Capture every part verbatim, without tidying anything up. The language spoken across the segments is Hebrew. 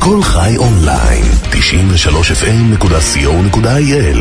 כל חי אונליין, תשעים ושלוש אף אם נקודה סי או נקודה איי אל.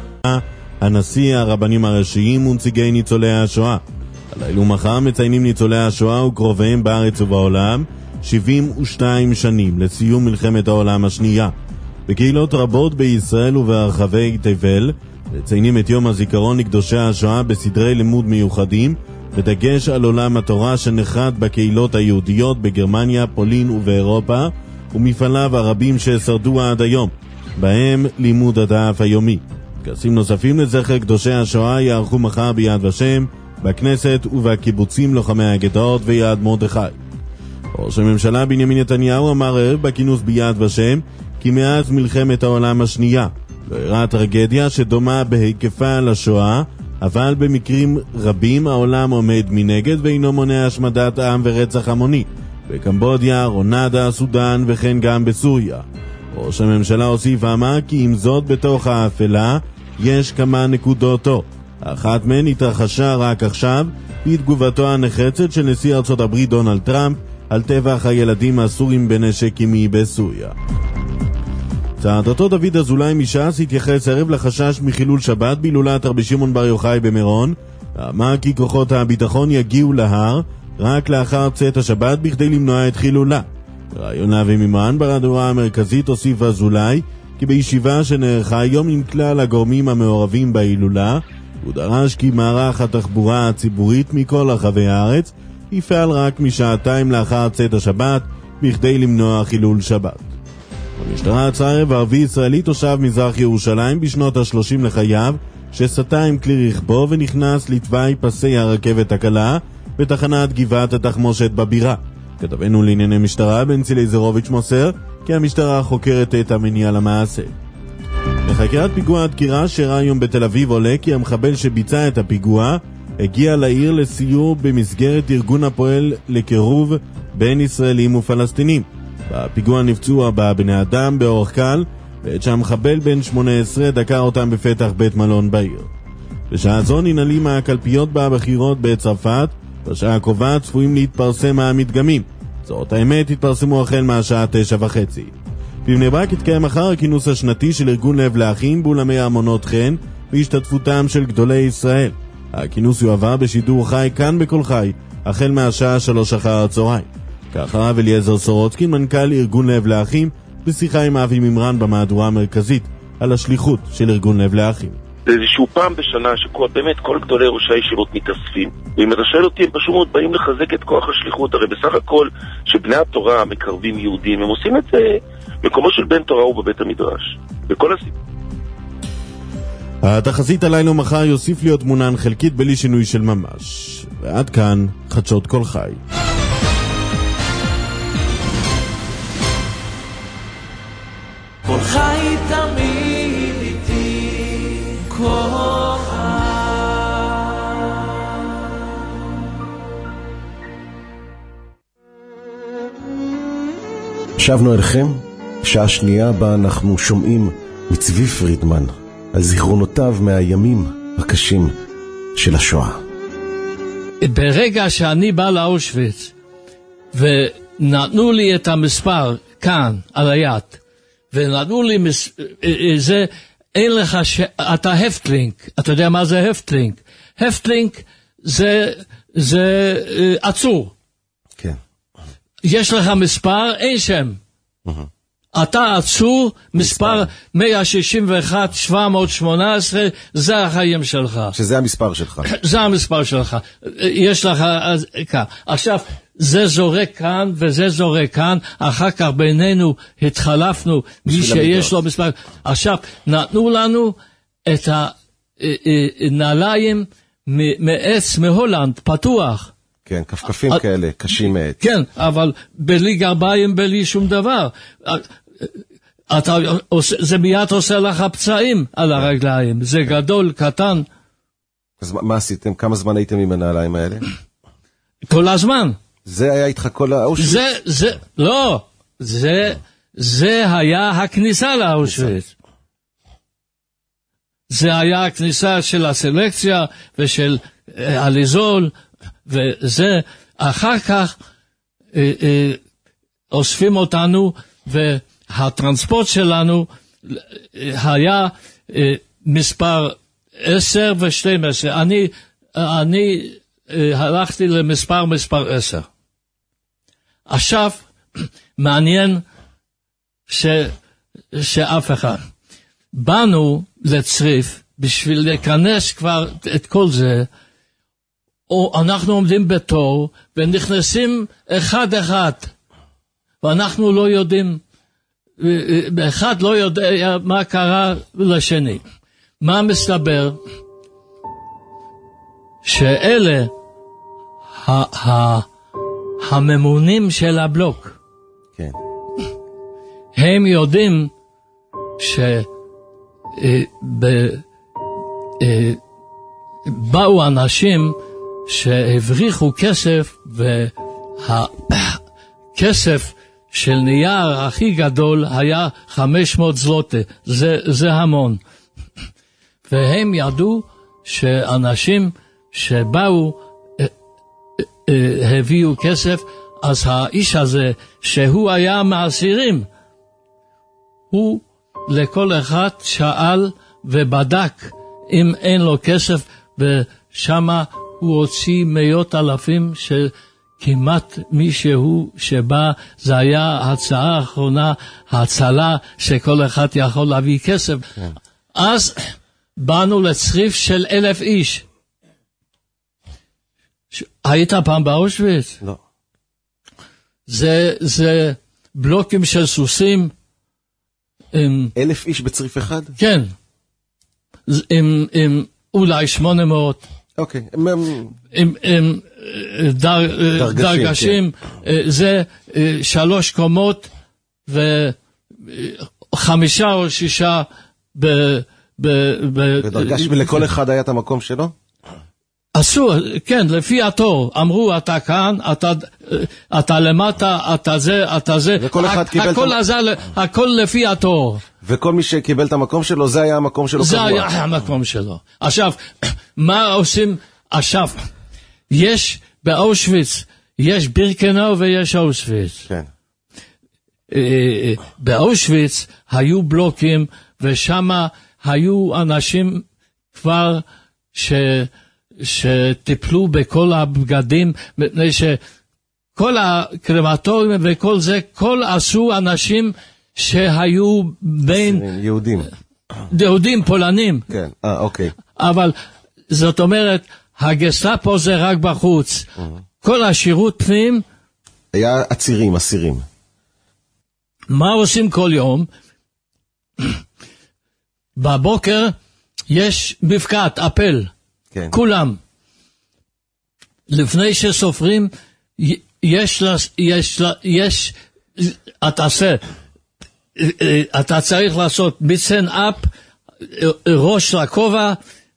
הנשיא, הרבנים הראשיים ונציגי ניצולי השואה. הלילה ומחר מציינים ניצולי השואה וקרוביהם בארץ ובעולם שבעים ושתיים שנים לסיום מלחמת העולם השנייה. בקהילות רבות בישראל וברחבי תבל מציינים את יום הזיכרון לקדושי השואה בסדרי לימוד מיוחדים, בדגש על עולם התורה שנחת בקהילות היהודיות בגרמניה, פולין ובאירופה, ומפעליו הרבים ששרדו עד היום, בהם לימוד הדף היומי. טקסים נוספים לזכר קדושי השואה יערכו מחר ביד ושם, בכנסת ובקיבוצים לוחמי הגטאות ויד מרדכי. ראש הממשלה בנימין נתניהו אמר ערב בכינוס ביד ושם כי מאז מלחמת העולם השנייה לא אירעה טרגדיה שדומה בהיקפה לשואה, אבל במקרים רבים העולם עומד מנגד ואינו מונע השמדת עם ורצח המוני בקמבודיה, רונדה, סודן וכן גם בסוריה. ראש הממשלה הוסיף ואמר כי עם זאת בתוך האפלה יש כמה נקודות אור. אחת מהן התרחשה רק עכשיו בתגובתו הנחרצת של נשיא ארצות הברית דונלד טראמפ על טבח הילדים הסורים בנשק כימי בסוריה. צעדתו דוד אזולאי מש"ס התייחס ערב לחשש מחילול שבת בהילולת רבי שמעון בר יוחאי במירון, ואמר כי כוחות הביטחון יגיעו להר רק לאחר צאת השבת בכדי למנוע את חילולה. רעיונה ומימן ברדיואה המרכזית הוסיף אזולאי כי בישיבה שנערכה היום עם כלל הגורמים המעורבים בהילולה הוא דרש כי מערך התחבורה הציבורית מכל רחבי הארץ יפעל רק משעתיים לאחר צאת השבת בכדי למנוע חילול שבת. המשטרה עצרה ערב ערבי ישראלי תושב מזרח ירושלים בשנות ה-שלושים לחייו שסטה עם כלי רכבו ונכנס לתוואי פסי הרכבת הקלה בתחנת גבעת התחמושת בבירה. כתבנו לענייני משטרה בנצי ליזרוביץ' מוסר כי המשטרה חוקרת את המניע למעשה. בחקירת פיגוע הדקירה שאירע היום בתל אביב עולה כי המחבל שביצע את הפיגוע הגיע לעיר לסיור במסגרת ארגון הפועל לקירוב בין ישראלים ופלסטינים. בפיגוע נפצעו ארבעה בני אדם באורח קל, בעת שהמחבל בן שמונה עשרה דקר אותם בפתח בית מלון בעיר. בשעה זו ננעלים הקלפיות בבחירות בצרפת, בשעה הקרובה צפויים להתפרסם המדגמים. זאת האמת התפרסמו החל מהשעה תשע וחצי. בבני ברק יתקיים מחר הכינוס השנתי של ארגון לב לאחים באולמי המונות חן בהשתתפותם של גדולי ישראל. הכינוס יועבר בשידור חי כאן בכל חי החל מהשעה שלוש אחר הצהריים. כך הרב אליעזר סורוצקין, מנכ"ל ארגון לב לאחים, בשיחה עם אבי ממרן במהדורה המרכזית על השליחות של ארגון לב לאחים. זה איזשהו פעם בשנה שכל, באמת כל גדולי ראשי הישיבות מתאספים, ואם אתה שואל אותי הם פשוט באים לחזק את כוח השליחות. הרי בסך הכל שבני התורה מקרבים יהודים, הם עושים את זה מקומו של בן תורה ובבית המדרש בכל הסיפור. התחזית הלילה ומחר יוסיף להיות מונן חלקית בלי שינוי של ממש. ועד כאן חדשות כל חי. כל חי תמיד איתי, כל חי. שבנו אליכם, שעה שנייה בה אנחנו שומעים מצבי פרידמן על זיכרונותיו מהימים הקשים של השואה. ברגע שאני בא לאושוויץ ונתנו לי את המספר כאן על היד, ונתנו לי מס... זה, אין לך ש... אתה הפטלינק, אתה יודע מה זה הפטלינק? הפטלינק זה, זה uh, עצור. כן. יש לך מספר, אין שם. Uh-huh. אתה עצור, מספר מאה שישים ואחת שבע מאות שמונה עשרה, זה החיים שלך. שזה המספר שלך. זה המספר שלך. יש לך, אז, כאן. עכשיו, זה זורק כאן וזה זורק כאן, אחר כך בינינו התחלפנו מי שיש לו מספר. עכשיו, נתנו לנו את הנעליים מעץ מהולנד, פתוח. כן, כפכפים כאלה, קשים מעץ. כן, אבל בלי גרביים, בלי שום דבר. אתה, זה מיד עושה לך פצעים על הרגליים. זה גדול, קטן. אז מה עשיתם? כמה זמן הייתם עם הנעליים האלה? כל הזמן. זה היה איתך כל האושוויץ? זה, זה, לא, זה, זה היה הכניסה לאושוויץ. זה היה הכניסה של הסלקציה ושל הליזול, וזה, אחר כך אה, אה, אוספים אותנו, הטרנספורט שלנו היה מספר עשר ושתים עשרה. אני, אני הלכתי למספר מספר עשר. עכשיו, מעניין ש, שאף אחד. באנו לצריף, בשביל להיכנס כבר את כל זה, או אנחנו עומדים בתור, ונכנסים אחד אחד, ואנחנו לא יודעים, אחד לא יודע מה קרה לשני. מה מסתבר? שאלה ה- ה- הממונים של הבלוק. כן. הם יודעים ש... באו אנשים שהבריחו כסף, והכסף של נייר הכי גדול היה חמש מאות זלוטה, זה, זה המון. והם ידעו שאנשים שבאו הביאו כסף, אז האיש הזה שהוא היה מהאסירים, הוא לכל אחד שאל ובדק אם אין לו כסף, ושמה הוא הוציא מאות אלפים שכמעט מישהו שבא, זה היה ההצעה האחרונה, ההצלה שכל אחד יכול להביא כסף. כן. אז באנו לצריף של אלף איש. ש... היית פעם באושוויץ? לא. זה, זה בלוקים של סוסים, עם, אלף איש בצריף אחד? כן. עם, עם אולי שמונה מאות. אוקיי. עם, עם, עם דר, דרגשים. דרגשים. כן. זה שלוש קומות וחמישה או שישה ב... ב, ב בדרגש, ולכל אחד היה את המקום שלו? עשו, כן, לפי התור. אמרו, אתה כאן, אתה, אתה למטה, אתה זה, אתה זה. וכל אחד קיבל הכל, את... הזה, הכל לפי התור. וכל מי שקיבל את המקום שלו, זה היה המקום שלו זה קבוע. היה המקום שלו. עכשיו, מה עושים? עכשיו, יש באושוויץ, יש בירקנאו ויש אושוויץ. כן. באושוויץ היו בלוקים, ושם היו אנשים כבר ש... שטיפלו בכל הבגדים, מפני שכל הקרמטורים וכל זה, כל עשו אנשים שהיו בין... יהודים. יהודים, פולנים. כן, אה, אוקיי. אבל זאת אומרת, הגסטאפו זה רק בחוץ. כל השירות פנים... היה עצירים, אסירים. מה עושים כל יום? בבוקר יש מפקד, אפל. כן. כולם. לפני שסופרים, יש, יש, יש, אתה עושה, אתה צריך לעשות מצן אפ, ראש לכובע,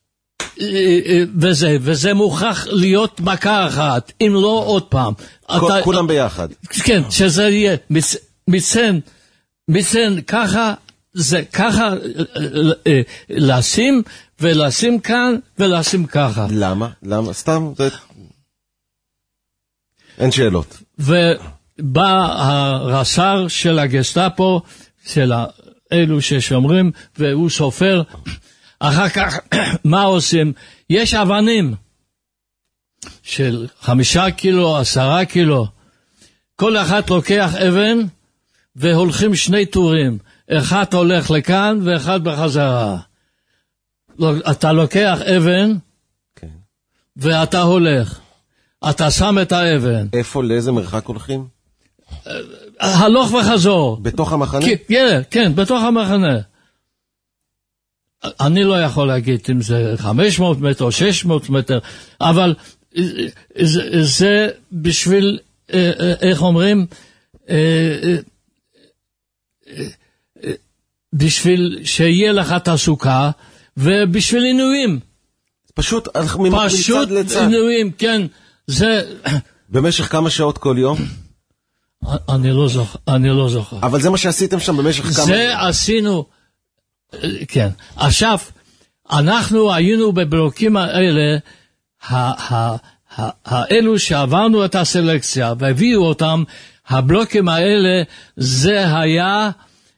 וזה, וזה מוכרח להיות מכה אחת, אם לא עוד פעם. אתה, כולם ביחד. כן, שזה יהיה מצן, מצן ככה, זה ככה לשים, ולשים כאן, ולשים ככה. למה? למה? סתם, זה... אין שאלות. ובא הרס"ר של הגסטאפו, של אלו ששומרים, והוא סופר. אחר כך, מה עושים? יש אבנים של חמישה קילו, עשרה קילו. כל אחד לוקח אבן, והולכים שני טורים. אחד הולך לכאן, ואחד בחזרה. אתה לוקח אבן, כן. ואתה הולך. אתה שם את האבן. איפה, לאיזה מרחק הולכים? הלוך וחזור. בתוך המחנה? כן, כן, בתוך המחנה. אני לא יכול להגיד אם זה חמש מאות מטר, שש מאות מטר, אבל זה, זה בשביל, איך אומרים, בשביל שיהיה לך תעסוקה, ובשביל עינויים. פשוט, פשוט עינויים, כן. זה... במשך כמה שעות כל יום? אני לא זוכר, אני לא זוכר. אבל זה מה שעשיתם שם במשך כמה... זה עשינו, כן. עכשיו, אנחנו היינו בבלוקים האלה, האלו שעברנו את הסלקציה, והביאו אותם, הבלוקים האלה, זה היה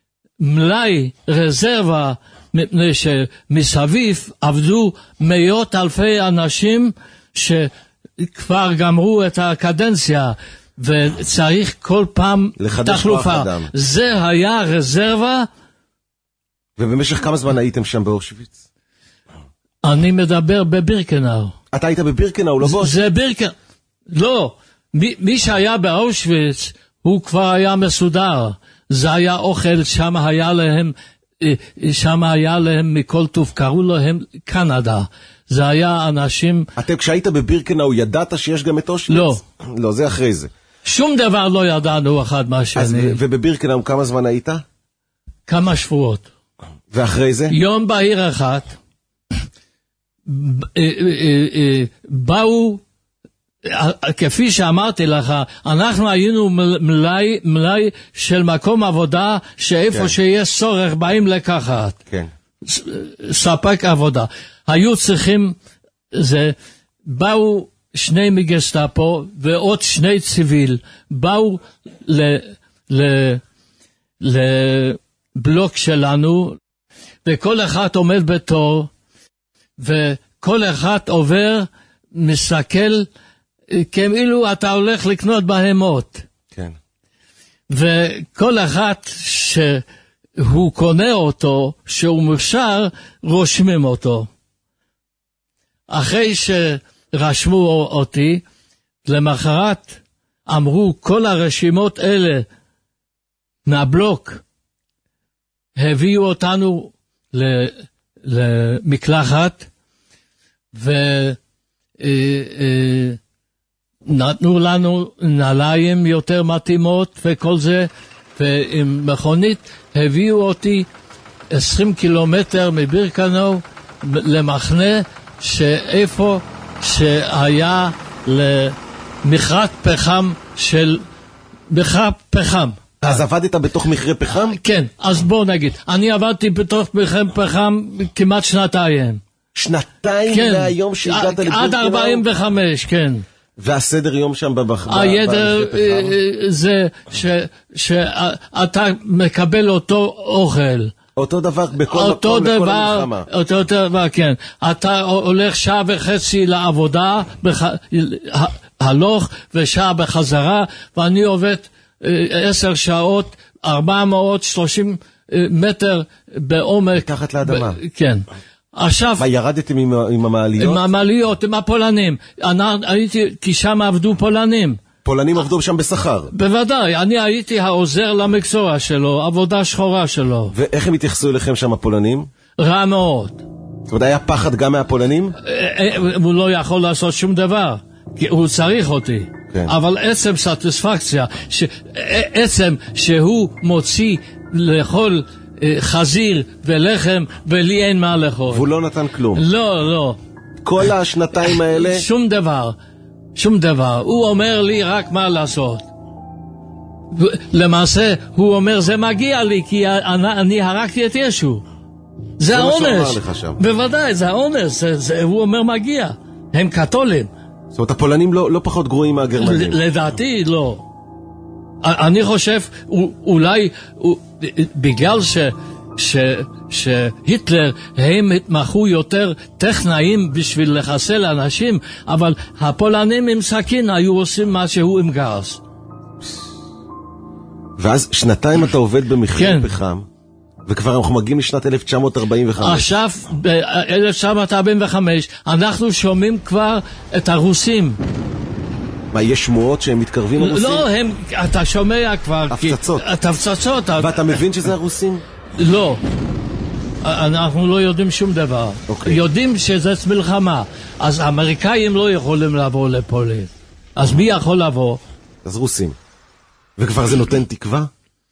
מלאי רזרבה, מפני שמסביב עבדו מאות אלפי אנשים שכבר גמרו את הקדנציה, וצריך כל פעם תחלופה. זה היה רזרבה. ובמשך כמה זמן הייתם שם באושוויץ? אני מדבר בבירקנאו. אתה היית בבירקנאו, לא בוש? זה בירקנאו. לא, מי, מי שהיה באושוויץ, הוא כבר היה מסודר. זה היה אוכל, שם היה להם, שם היה להם מכל טוב, קראו להם קנדה. זה היה אנשים... אתם כשהיית בבירקנאו, ידעת שיש גם את אושוויץ? לא. לא, זה אחרי זה. שום דבר לא ידענו אחד מהשני. אז, ובבירקנאו כמה זמן היית? כמה שבועות. ואחרי זה? יום בהיר אחד, באו, כפי שאמרתי לך, אנחנו היינו מלאי, מלאי של מקום עבודה, שאיפה כן. שיש צורך באים לקחת. כן. ספק עבודה. היו צריכים, זה, באו שני מגסטאפו ועוד שני ציוויל, באו ל, ל, לבלוק שלנו, וכל אחד עומד בתור, וכל אחד עובר, מסתכל, כאילו אתה הולך לקנות בהמות. כן. וכל אחד שהוא קונה אותו, שהוא מוכשר, רושמים אותו. אחרי שרשמו אותי, למחרת אמרו כל הרשימות אלה מהבלוק, הביאו אותנו למקלחת, ונתנו לנו נעליים יותר מתאימות וכל זה, ועם מכונית הביאו אותי עשרים קילומטר מבירקנאו למחנה, שאיפה שהיה למכרת פחם של מכרת פחם. אז עבדת בתוך מכרה פחם? כן, אז בוא נגיד, אני עבדתי בתוך מכרה פחם כמעט שנתיים. שנתיים כן. מהיום שהגעת לבירקנאו? עד ארבעים וחמש, כן. והסדר יום שם בבחם? הידר זה שאתה מקבל אותו אוכל. אותו דבר בכל מקום, בכל המלחמה. אותו דבר, כן. אתה הולך שעה וחצי לעבודה, הלוך ושעה בחזרה, ואני עובד עשר שעות, ארבע מאות ושלושים מטר בעומק. תחת לאדמה. כן. עכשיו... מה, ירדתם עם, עם המעליות? עם המעליות, עם הפולנים. אני הייתי, כי שם עבדו פולנים. פולנים עבדו שם בשכר? בוודאי, אני הייתי העוזר למקצוע שלו, עבודה שחורה שלו. ואיך הם התייחסו אליכם שם הפולנים? רע מאוד. זאת אומרת, היה פחד גם מהפולנים? הוא לא יכול לעשות שום דבר, כי הוא צריך אותי. כן. אבל עצם סטיספקציה, ש... עצם שהוא מוציא לאכול חזיר ולחם, ולי אין מה לאכול. והוא לא נתן כלום? לא, לא. כל השנתיים האלה? שום דבר. שום דבר. הוא אומר לי רק מה לעשות. למעשה, הוא אומר, זה מגיע לי, כי אני, אני הרגתי את ישו. זה, זה העונש. מה שאומר לך שם. בוודאי, זה העונש. זה, זה, הוא אומר מגיע. הם קתולים. זאת אומרת, הפולנים לא, לא פחות גרועים מהגרמנים. לדעתי, לא. אני חושב, אולי, בגלל ש... ש... שהיטלר הם התמחו יותר טכנאים בשביל לחסל אנשים, אבל הפולנים עם סכין היו עושים משהו עם גז. ואז שנתיים אתה עובד במכרה כן. פחם, וכבר אנחנו מגיעים לשנת אלף תשע מאות ארבעים וחמש. עכשיו, ב-אלף תשע מאות ארבעים וחמש, אנחנו שומעים כבר את הרוסים. מה, יש שמועות שהם מתקרבים הרוסים? לא, הם, אתה שומע כבר... הפצצות. את הפצצות. ואתה מבין שזה הרוסים? לא. אנחנו לא יודעים שום דבר. Okay. יודעים שזה מלחמה. אז האמריקאים לא יכולים לבוא לפולין. אז מי יכול לבוא? אז רוסים. וכבר זה נותן תקווה?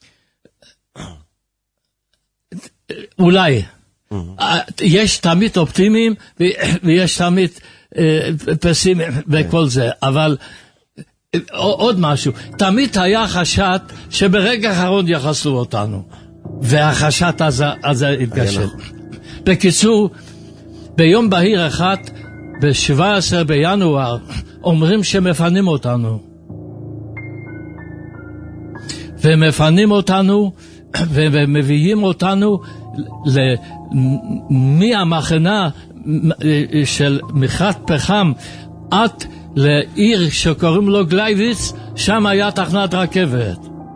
אולי. Mm-hmm. יש תמיד אופטימיים ויש תמיד פסימיים וכל זה. אבל עוד משהו. תמיד היה חשד שברגע האחרון יחסו אותנו. והחשד הזה, הזה התגשם. בקיצור, ביום בהיר אחד, ב-שבעה עשר בינואר, אומרים שמפנים אותנו. ומפנים אותנו, ומביאים אותנו מהמחנה של מכרת פחם עד לעיר שקוראים לו גלייביץ, שם היה תחנת רכבת.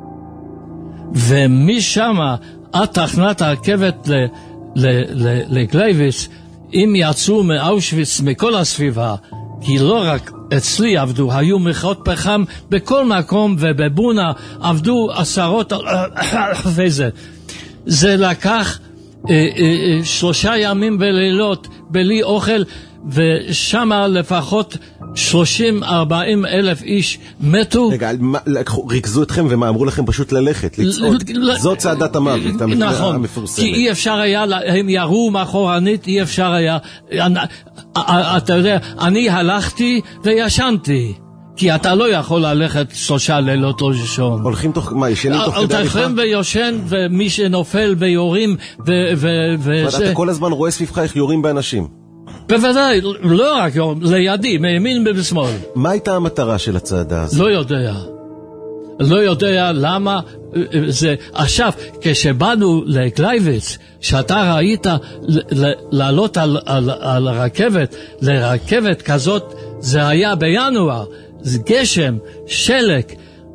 ומשם עד תחנת הרכבת לגלייביץ, אם יצאו מאושוויץ מכל הסביבה, כי לא רק אצלי עבדו, היו מכרות פחם בכל מקום, ובבונה עבדו עשרות וזה. זה לקח אה, אה, שלושה ימים ולילות בלי אוכל, ושם לפחות שלושים ארבעים אלף איש מתו. רגע, מה, ריכזו אתכם ומה אמרו לכם פשוט ללכת, לצעוד? זאת צעדת המוות, נכון, המפורסמת. כי אי אפשר היה, הם ירו מאחורנית, אי אפשר היה, אתה יודע, אני הלכתי וישנתי. כי אתה לא יכול ללכת שלושה לילות או לישון. הולכים תוך, מה, ישנים תוך כדי הליכה? הולכים ויושן, ומי שנופל ויורים, וזה... אתה כל הזמן רואה סביבך איך יורים באנשים. בוודאי, לא רק יורים, לידי, מימין ובשמאל. מה הייתה המטרה של הצעדה הזאת? לא יודע. לא יודע למה זה... עכשיו, כשבאנו לגלייביץ, שאתה ראית לעלות על, על, על רכבת, לרכבת כזאת, זה היה בינואר. זה גשם, שלג,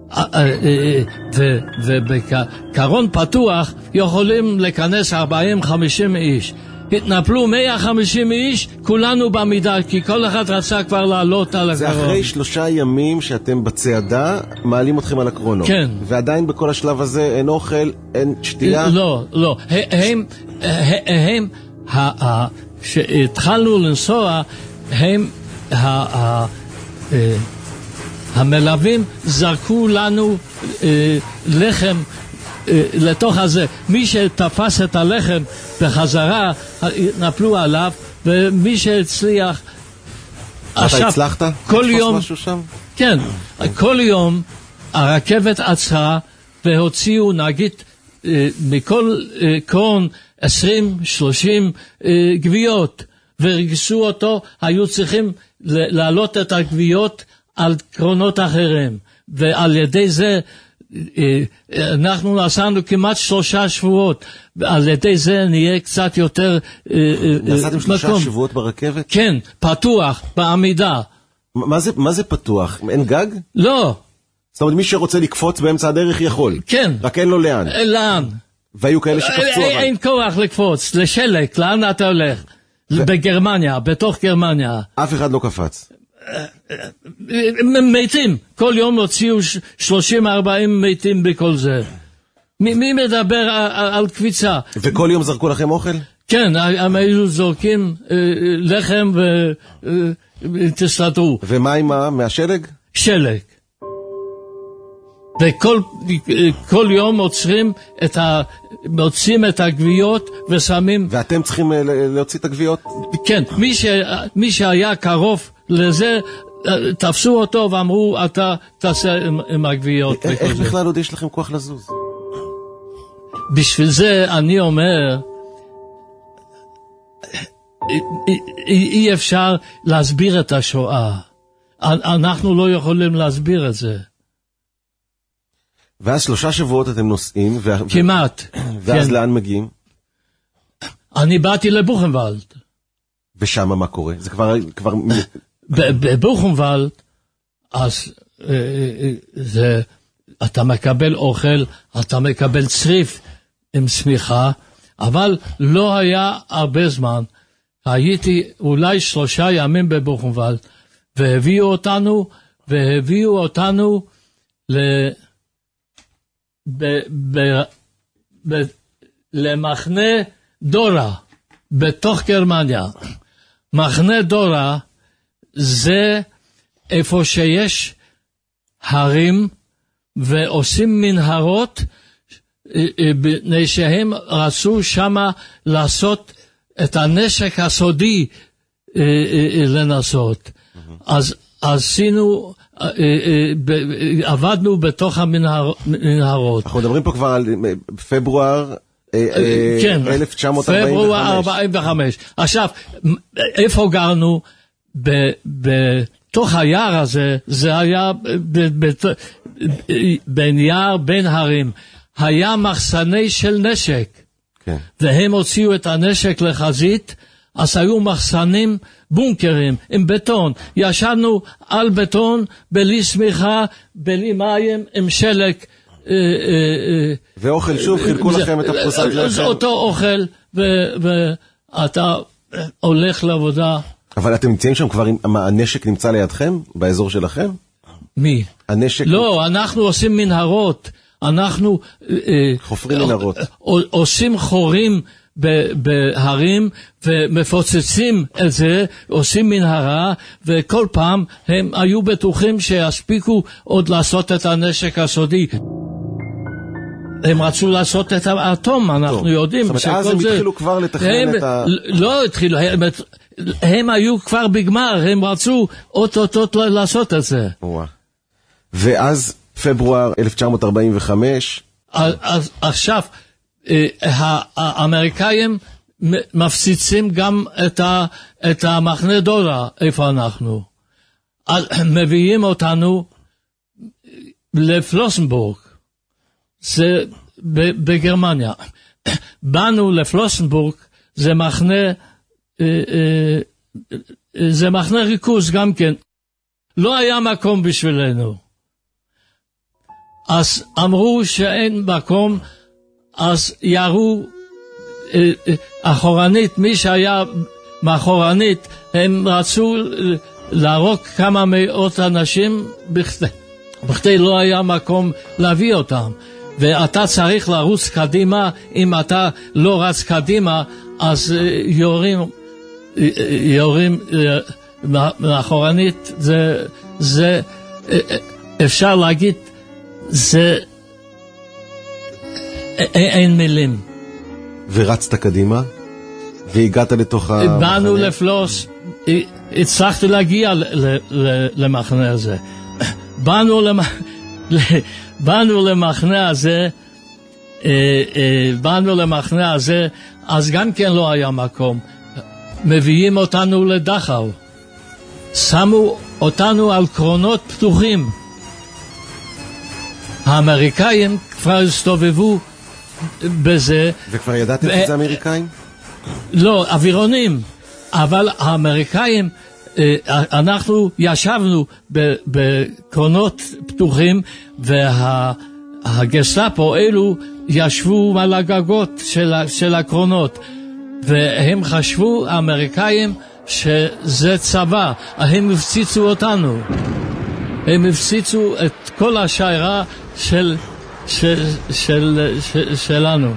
ובקרון פתוח יכולים לכנס ארבעים חמישים איש. התנפלו מאה וחמישים איש, כולנו במידה, כי כל אחד רצה כבר לעלות על הקרון. זה אחרי שלושה ימים שאתם בצעדה, מעלים אתכם על הקרונות. כן. ועדיין בכל השלב הזה אין אוכל, אין שתייה? לא, לא. הם, הם, כשהתחלנו לנסוע, הם, המלווים זרקו לנו לחם לתוך הזה. מי שתפס את הלחם בחזרה נפלו עליו, ומי שהצליח... אתה הצלחת? כל יום... משהו שם? כן, כל יום הרכבת עצרה והוציאו נגיד מכל קרון עשרים שלושים גוויות, ורגשו אותו, היו צריכים להעלות את הגוויות על קרונות אחרים, ועל ידי זה אנחנו נסענו כמעט שלושה שבועות, ועל ידי זה נהיה קצת יותר נסעתם שלושה שבועות ברכבת? כן, פתוח, בעמידה. מה זה, מה זה פתוח? אין גג? לא. זאת אומרת, מי שרוצה לקפוץ באמצע הדרך יכול? כן. רק אין לו לאן? לאן? והיו כאלה שקפצו אבל? אין כוח לקפוץ, לשלג, לאן אתה הולך? בגרמניה, בתוך גרמניה. אף אחד לא קפץ? מתים, כל יום הוציאו שלושים ארבעים מתים בכל זה. מי מדבר על קפיצה? וכל יום זרקו לכם אוכל? כן, הם היו זורקים לחם ותסתדרו. ומה עם מה? מהשלג? שלג. וכל כל יום עוצרים את ה, מוצאים את הגוויות ושמים... ואתם צריכים להוציא את הגוויות? כן, מי, ש, מי שהיה קרוב לזה, תפסו אותו ואמרו, אתה תעשה עם, עם הגוויות. איך בכלל עוד יש לכם כוח לזוז? בשביל זה אני אומר, אי אפשר להסביר את השואה. אנחנו לא יכולים להסביר את זה. ואז שלושה שבועות אתם נוסעים, ו... כמעט. ואז כן. לאן מגיעים? אני באתי לבוכנוולד. ושם מה קורה? זה כבר... כבר... בבוכנוולד, אז זה, אתה מקבל אוכל, אתה מקבל צריף עם סמיכה, אבל לא היה הרבה זמן. הייתי אולי שלושה ימים בבוכנוולד, והביאו אותנו, והביאו אותנו ל... ב, ב, ב, למחנה דורה בתוך גרמניה. מחנה דורה זה איפה שיש הרים ועושים מנהרות, בני שהם רצו שמה לעשות את הנשק הסודי לנסות. אז עשינו, עבדנו בתוך המנהרות. אנחנו מדברים פה כבר על פברואר אלף תשע מאות ארבעים וחמש. פברואר ארבעים וחמש. עכשיו, איפה גרנו? בתוך היער הזה, זה היה בין יער, בין הרים. היה מחסני של נשק. כן. והם הוציאו את הנשק לחזית, אז היו מחסנים, בונקרים, עם בטון. ישנו על בטון, בלי סמיכה, בלי מים, עם שלג. אה, אה, ואוכל שוב, חילקו זה, לכם את הפרוסת זה, לחם. אותו אוכל, ואתה הולך לעבודה. אבל אתם נמצאים שם כבר, מה, הנשק נמצא לידכם, באזור שלכם? מי? הנשק... לא, אנחנו עושים מנהרות. אנחנו... חופרים מנהרות. עושים חורים בהרים ומפוצצים את זה, עושים מנהרה, וכל פעם הם היו בטוחים שיספיקו עוד לעשות את הנשק הסודי. הם רצו לעשות את האטום, אנחנו טוב. יודעים. זאת אומרת, אז הם זה... התחילו כבר לתכנן הם, את ה... לא התחילו, הם, הם היו כבר בגמר, הם רצו עוד-עוד לעשות את זה. ווא. ואז פברואר אלף תשע מאות ארבעים וחמש... אז עכשיו, האמריקאים מפציצים גם את, ה, את המחנה דורה, איפה אנחנו. אז מביאים אותנו לפלוסנבורג, זה בגרמניה. באנו לפלוסנבורג, זה מחנה, זה מחנה ריכוז גם כן. לא היה מקום בשבילנו. אז אמרו שאין מקום, אז ירו אחורנית, מי שהיה מאחורנית, הם רצו להרוג כמה מאות אנשים, בכדי, בכדי לא היה מקום להביא אותם. ואתה צריך לרוץ קדימה, אם אתה לא רץ קדימה, אז יורים, יורים מאחורנית, זה, זה, אפשר להגיד, זה, אין מילים. ורצת קדימה? והגעת לתוך המחנה? באנו לפלוס, הצלחתי להגיע למחנה הזה. באנו למחנה, באנו למחנה הזה, באנו למחנה הזה, אז גם כן לא היה מקום. מביאים אותנו לדחאו. שמו אותנו על קרונות פתוחים. האמריקאים כבר הסתובבו בזה. וכבר ידעתם שזה אמריקאים? לא, אווירונים. אבל האמריקאים, אנחנו ישבנו בקרונות פתוחים, והגסטאפו אלו ישבו על הגגות של הקרונות, והם חשבו, האמריקאים, שזה צבא. הם הפציצו אותנו. הם הפציצו את כל השיירה של, של, של, של, שלנו.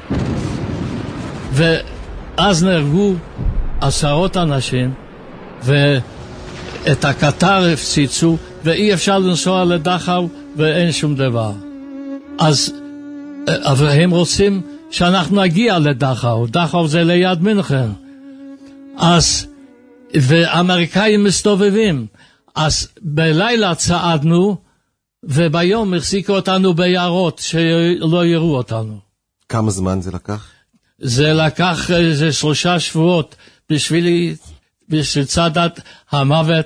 ואז נהרגו עשרות אנשים, ואת הקטר הפציצו, ואי אפשר לנסוע לדחאו, ואין שום דבר. אז אבל הם רוצים שאנחנו נגיע לדחאו. דחאו זה ליד מינכן. אז, ואמריקאים מסתובבים. אז בלילה צעדנו, וביום החזיקו אותנו ביערות, שלא יראו אותנו. כמה זמן זה לקח? זה לקח איזה שלושה שבועות, בשבילי, בשביל צדת המוות,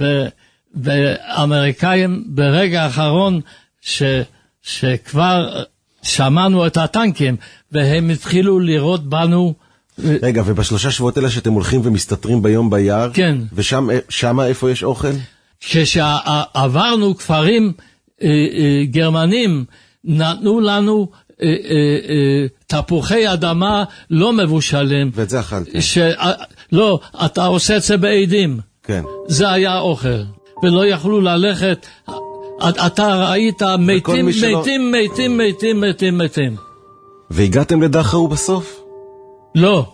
והאמריקאים ברגע האחרון, ש, שכבר שמענו את הטנקים, והם התחילו לראות בנו. רגע, ובשלושה שבועות האלה שאתם הולכים ומסתתרים ביום ביער? כן. ושם, שמה איפה יש אוכל? כשעברנו כפרים אה, אה, גרמנים, נתנו לנו אה, אה, אה, תפוחי אדמה לא מבושלים. ואת זה אכלתם? ש... לא, אתה עושה את זה בעדים. כן. זה היה אוכל. ולא יכלו ללכת, אתה ראית מתים, מתים, שלא... מתים, מתים, מתים, מתים, מתים. והגעתם לדחאו בסוף? לא.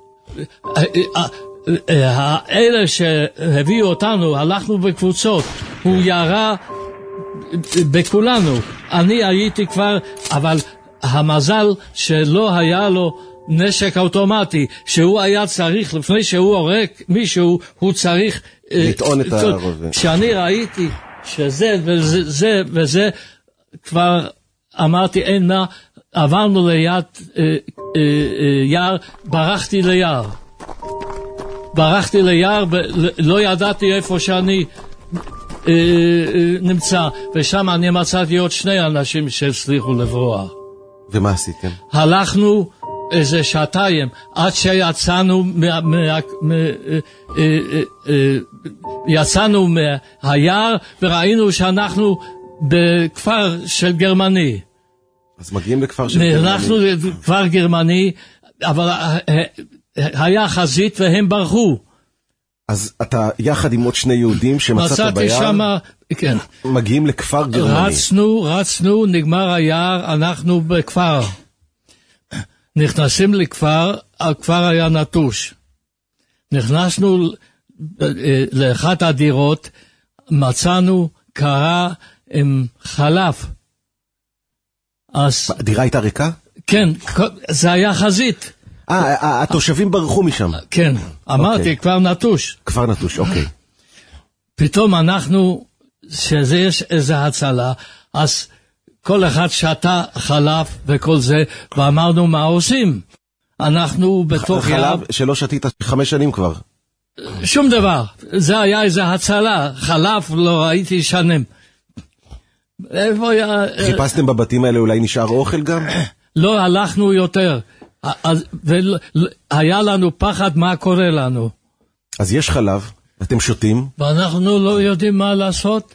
האלה שהביאו אותנו, הלכנו בקבוצות, הוא ירה בכולנו. אני הייתי כבר, אבל המזל שלא היה לו נשק אוטומטי, שהוא היה צריך, לפני שהוא הורג מישהו, הוא צריך לטעון את הרובה. כשאני ראיתי שזה וזה זה, וזה, כבר אמרתי אין מה, עברנו ליד אה, אה, אה, יער, ברחתי ליער. ברחתי ליער, לא ידעתי איפה שאני אה, אה, נמצא, ושם אני מצאתי עוד שני אנשים שהצליחו לברוח. ומה עשיתם? הלכנו איזה שעתיים, עד שיצאנו מה, מה, מה, יצאנו מהיער, וראינו שאנחנו בכפר של גרמני. אז מגיעים לכפר של גרמני. אנחנו לכפר גרמני, אבל היה חזית והם ברחו. אז אתה יחד עם עוד שני יהודים שמצאת ביער, שמה, כן. מגיעים לכפר גרמני. רצנו, רצנו, נגמר היער, אנחנו בכפר. נכנסים לכפר, הכפר היה נטוש. נכנסנו לאחת הדירות, מצאנו קרה עם חלף. אז... הדירה הייתה ריקה? כן, זה היה חזית. אה, התושבים ברחו משם. כן, אמרתי, כבר נטוש. כבר נטוש, אוקיי. פתאום אנחנו, שזה יש איזו הצלה, אז כל אחד שתה חלב וכל זה, ואמרנו מה עושים. אנחנו בתוך יער... חלב שלא שתית חמש שנים כבר. שום דבר, זה היה איזו הצלה, חלב לא ראיתי שנים. איפה היה... חיפשתם בבתים האלה, אולי נשאר אוכל גם? לא הלכנו יותר. והיה לנו פחד מה קורה לנו. אז יש חלב, אתם שותים? ואנחנו לא יודעים מה לעשות.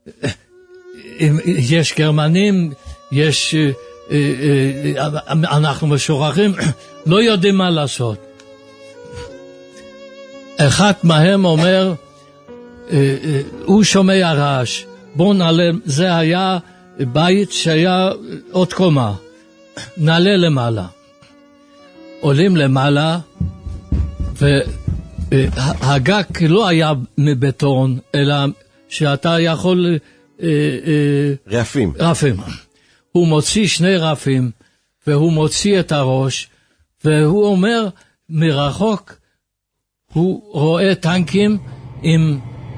יש גרמנים, יש... אנחנו משוחררים, לא יודעים מה לעשות. אחד מהם אומר, הוא שומע רעש, בוא נעלה, זה היה בית שהיה עוד קומה, נעלה למעלה. עולים למעלה, והגג לא היה מבטון, אלא שאתה יכול... רעפים. רעפים. הוא מוציא שני רעפים, והוא מוציא את הראש, והוא אומר מרחוק, הוא רואה טנקים עם,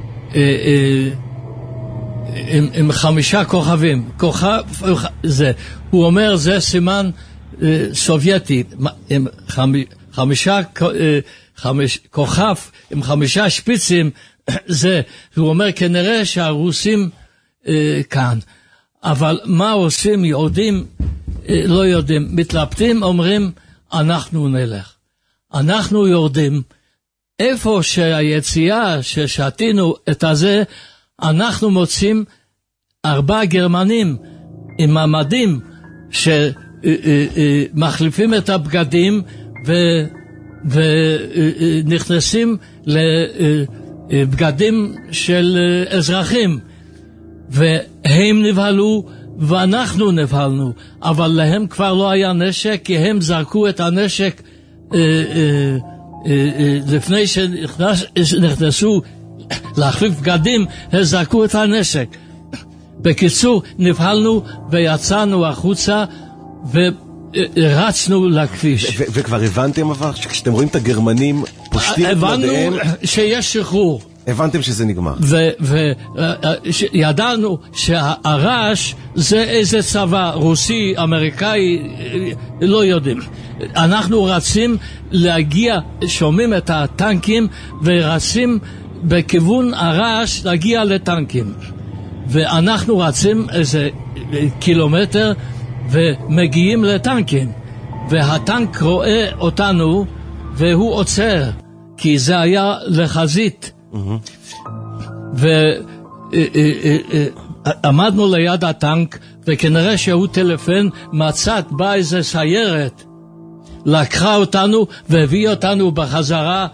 עם, עם חמישה כוכבים. כוכב, זה, הוא אומר זה סימן סובייטי, עם חמישה חמש, כוכב, עם חמישה שפיצים, זה, הוא אומר כנראה שהרוסים כאן. אבל מה עושים יהודים? לא יודעים. מתלבטים, אומרים, אנחנו נלך. אנחנו יורדים. איפה שהיציאה ששתינו את הזה, אנחנו מוצאים ארבעה גרמנים עם המדים שמחליפים את הבגדים ונכנסים לבגדים של אזרחים. והם נבהלו ואנחנו נבהלנו, אבל להם כבר לא היה נשק, כי הם זרקו את הנשק אה, אה, אה, לפני שנכנסו להחליף בגדים, הם זרקו את הנשק. בקיצור, נבהלנו ויצאנו החוצה ורצנו לכביש. וכבר הבנתם אבל, כשאתם רואים את הגרמנים פושטים את מדיהם... הבנו שיש שחרור. הבנתם שזה נגמר. וידענו שהרעש זה איזה צבא, רוסי, אמריקאי, לא יודעים. אנחנו רצים להגיע, שומעים את הטנקים, ורצים בכיוון הרעש להגיע לטנקים. ואנחנו רצים איזה קילומטר, ומגיעים לטנקים. והטנק רואה אותנו, והוא עוצר, כי זה היה לחזית. ועמדנו ליד הטנק, וכנראה שהוא טלפון, מצאת בה איזה סיירת, לקחה אותנו והביא אותנו בחזרה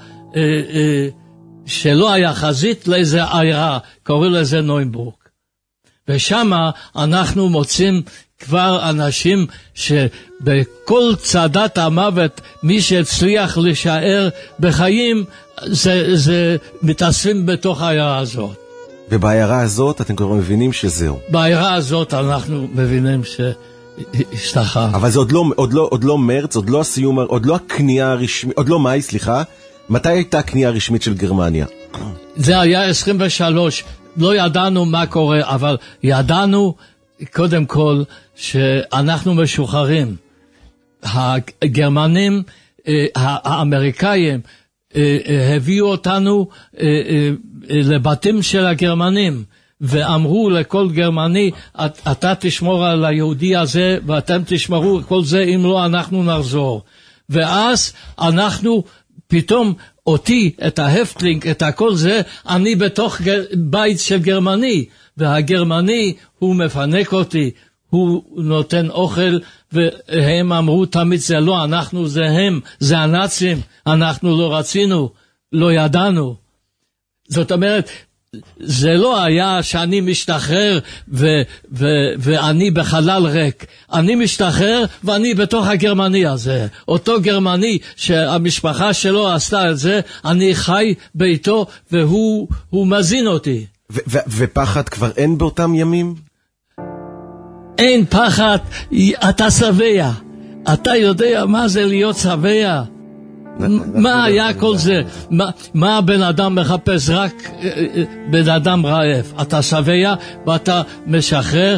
שלא היה חזית לאיזה עיירה, קוראים לזה נוימבורג. ושם אנחנו מוצאים כבר אנשים שבכל צעדת המוות, מי שהצליח להישאר בחיים, זה, זה מתאספים בתוך העיירה הזאת. ובעיירה הזאת אתם כבר מבינים שזהו. בעיירה הזאת אנחנו מבינים שהשתחרר. אבל זה עוד לא, עוד לא, עוד לא מרץ, עוד לא הסיום, עוד לא הקנייה הרשמית, עוד לא מאי, סליחה. מתי הייתה הקנייה הרשמית של גרמניה? זה היה עשרים ושלוש. לא ידענו מה קורה, אבל ידענו קודם כל שאנחנו משוחררים. הגרמנים, האמריקאים, הביאו אותנו לבתים של הגרמנים, ואמרו לכל גרמני, את, אתה תשמור על היהודי הזה, ואתם תשמרו כל זה, אם לא אנחנו נחזור. ואז אנחנו פתאום אותי, את ההפטלינג, את הכל זה, אני בתוך גר, בית של גרמני, והגרמני הוא מפנק אותי, הוא נותן אוכל, והם אמרו תמיד זה לא, אנחנו זה הם, זה הנאצים, אנחנו לא רצינו, לא ידענו. זאת אומרת, זה לא היה שאני משתחרר ו, ו, ואני בחלל ריק. אני משתחרר ואני בתוך הגרמני הזה. אותו גרמני שהמשפחה שלו עשתה את זה, אני חי ביתו והוא הוא מזין אותי. ו- ו- ופחד כבר אין באותם ימים? אין פחד, אתה שבע. אתה יודע מה זה להיות שבע? מה היה כל זה? מה הבן אדם מחפש? רק בן אדם רעב. אתה שבע ואתה משחרר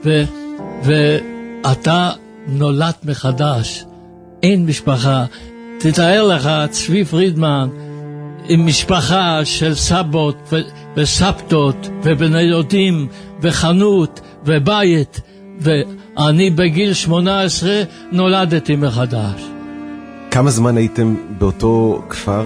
ואתה נולד מחדש. אין משפחה. תתאר לך צבי פרידמן עם משפחה של סבות וסבתות ובני דודים וחנות ובית, ואני בגיל שמונה עשרה נולדתי מחדש. כמה זמן הייתם באותו כפר?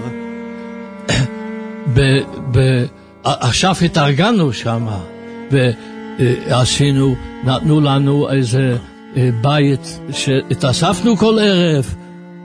ב, ב, עכשיו התארגנו שם, ועשינו, נתנו לנו איזה בית שהתאספנו כל ערב,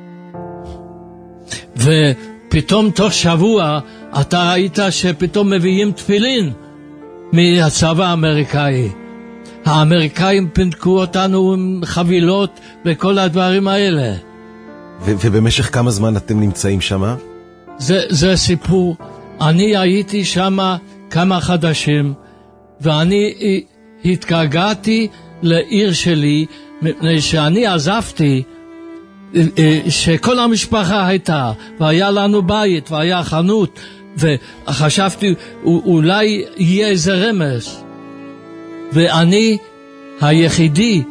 ופתאום תוך שבוע אתה ראית שפתאום מביאים תפילין מהצבא האמריקאי. האמריקאים פנקו אותנו עם חבילות וכל הדברים האלה. ו- ובמשך כמה זמן אתם נמצאים שם? זה, זה סיפור. אני הייתי שם כמה חדשים, ואני התגעגעתי לעיר שלי, מפני שאני עזבתי, שכל המשפחה הייתה, והיה לנו בית, והיה חנות, וחשבתי, אולי יהיה איזה רמז. ואני היחידי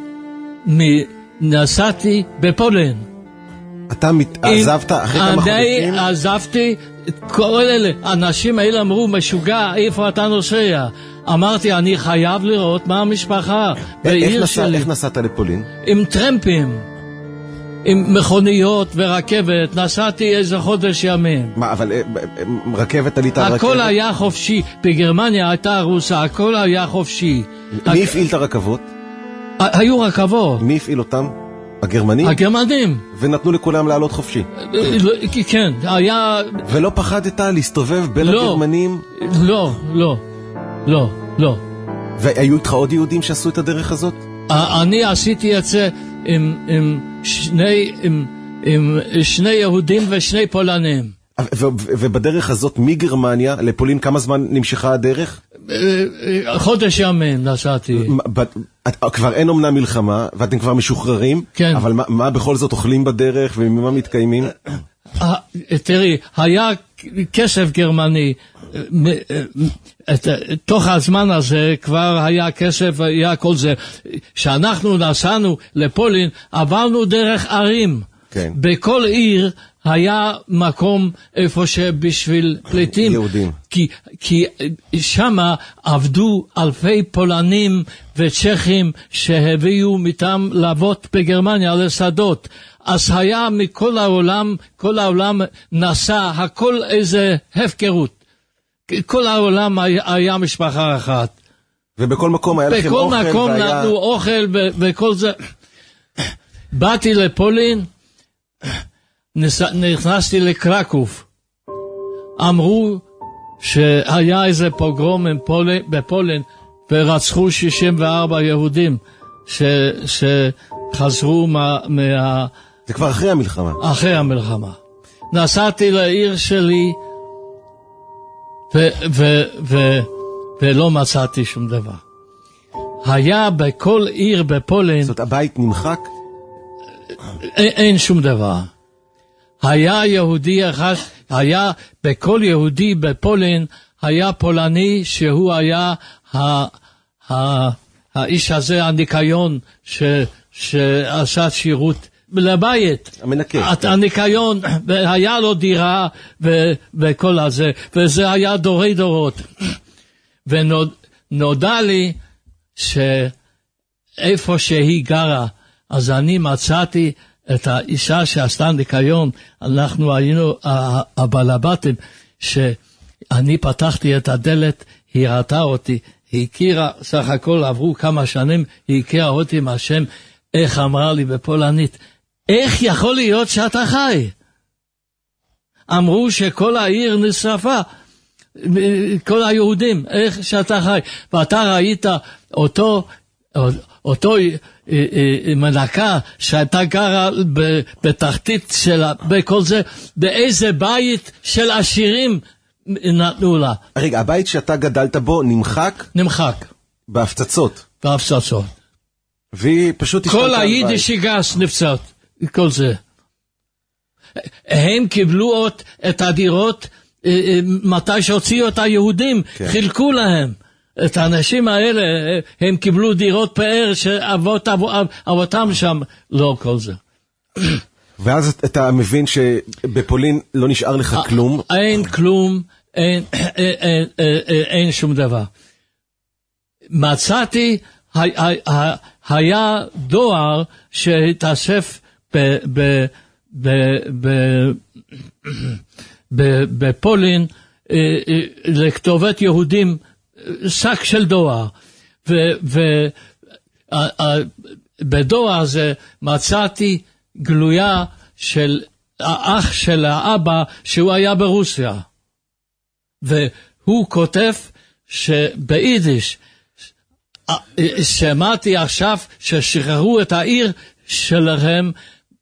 נסעתי בפולין. אתה עזבת אחרי כמה חודשים? אני עזבתי את כל אלה. אנשים האלה אמרו, משוגע, איפה אתה נוסע? אמרתי, אני חייב לראות מה המשפחה בעיר שלי. איך נסעת לפולין? עם טרמפים, עם מכוניות ורכבת. נסעתי איזה חודש ימים. מה, אבל רכבת עלית על רכבת? הכל היה חופשי. בגרמניה הייתה רוסה, הכל היה חופשי. מי הפעיל את הרכבות? היו רכבות. מי הפעיל אותם? הגרמנים? הגרמנים. ונתנו לכולם לעלות חופשי. כן, היה... ולא פחדת להסתובב בין הגרמנים? לא, לא, לא, לא. והיו איתך עוד יהודים שעשו את הדרך הזאת? אני עשיתי את זה עם, עם, שני, עם, עם שני יהודים ושני פולנים. ובדרך הזאת מגרמניה לפולין כמה זמן נמשכה הדרך? חודש ימים נסעתי. כבר אין אומנם מלחמה ואתם כבר משוחררים, כן. אבל מה, מה בכל זאת אוכלים בדרך וממה מתקיימים? תראי, היה כסף גרמני, תוך הזמן הזה כבר היה כסף, היה כל זה. כשאנחנו נסענו לפולין, עברנו דרך ערים. כן. בכל עיר היה מקום איפה שבשביל פליטים. יהודים. כי, כי שמה עבדו אלפי פולנים וצ'כים שהביאו מתם לעבוד בגרמניה לשדות. אז היה מכל העולם, כל העולם נסע, הכל איזה הפקרות. כל העולם היה, היה משפחה אחת. ובכל מקום היה לכם אוכל. בכל מקום והיה... נתנו אוכל ו- וכל זה. באתי לפולין, נכנסתי לקרקוב. אמרו שהיה איזה פוגרום בפולין ורצחו שישים וארבעה יהודים ש, שחזרו מה, מה... זה כבר אחרי המלחמה. אחרי המלחמה. נסעתי לעיר שלי ו, ו, ו, ולא מצאתי שום דבר. היה בכל עיר בפולין... זאת הבית נמחק? אין, אין שום דבר. היה יהודי אחד, היה בכל יהודי בפולין, היה פולני שהוא היה ה, ה, האיש הזה, הניקיון, ש, שעשה שירות לבית. המנקה. הניקיון, היה לו דירה ו, וכל הזה, וזה היה דורי דורות. נודע לי שאיפה שהיא גרה, אז אני מצאתי את האישה שעשתה ניקיון, אנחנו היינו הבלבטים, שאני פתחתי את הדלת, היא ראתה אותי, היא הכירה, סך הכל עברו כמה שנים, היא הכירה אותי מהשם, איך אמרה לי בפולנית, איך יכול להיות שאתה חי? אמרו שכל העיר נשרפה, כל היהודים, איך שאתה חי, ואתה ראית אותו, אותו מנקה שהייתה גרה בתחתית שלה, בכל זה, באיזה בית של עשירים נתנו לה. רגע, הבית שאתה גדלת בו נמחק? נמחק. בהפצצות? בהפצצות. והיא פשוט... כל היידיש גס נפצעות, כל זה. הם קיבלו את הדירות מתי שהוציאו את היהודים, כן. חילקו להם. את האנשים האלה, הם קיבלו דירות פאר שאבות אבותם שם, לא כל זה. ואז אתה מבין שבפולין לא נשאר לך כלום? אין כלום, אין, אין, אין, אין שום דבר. מצאתי, היה דואר שהתאסף בפולין לכתובת יהודים, שק של דואר, ובדואר הזה מצאתי גלויה של האח של האבא שהוא היה ברוסיה, והוא כותב שביידיש, שמעתי עכשיו ששחררו את העיר שלכם,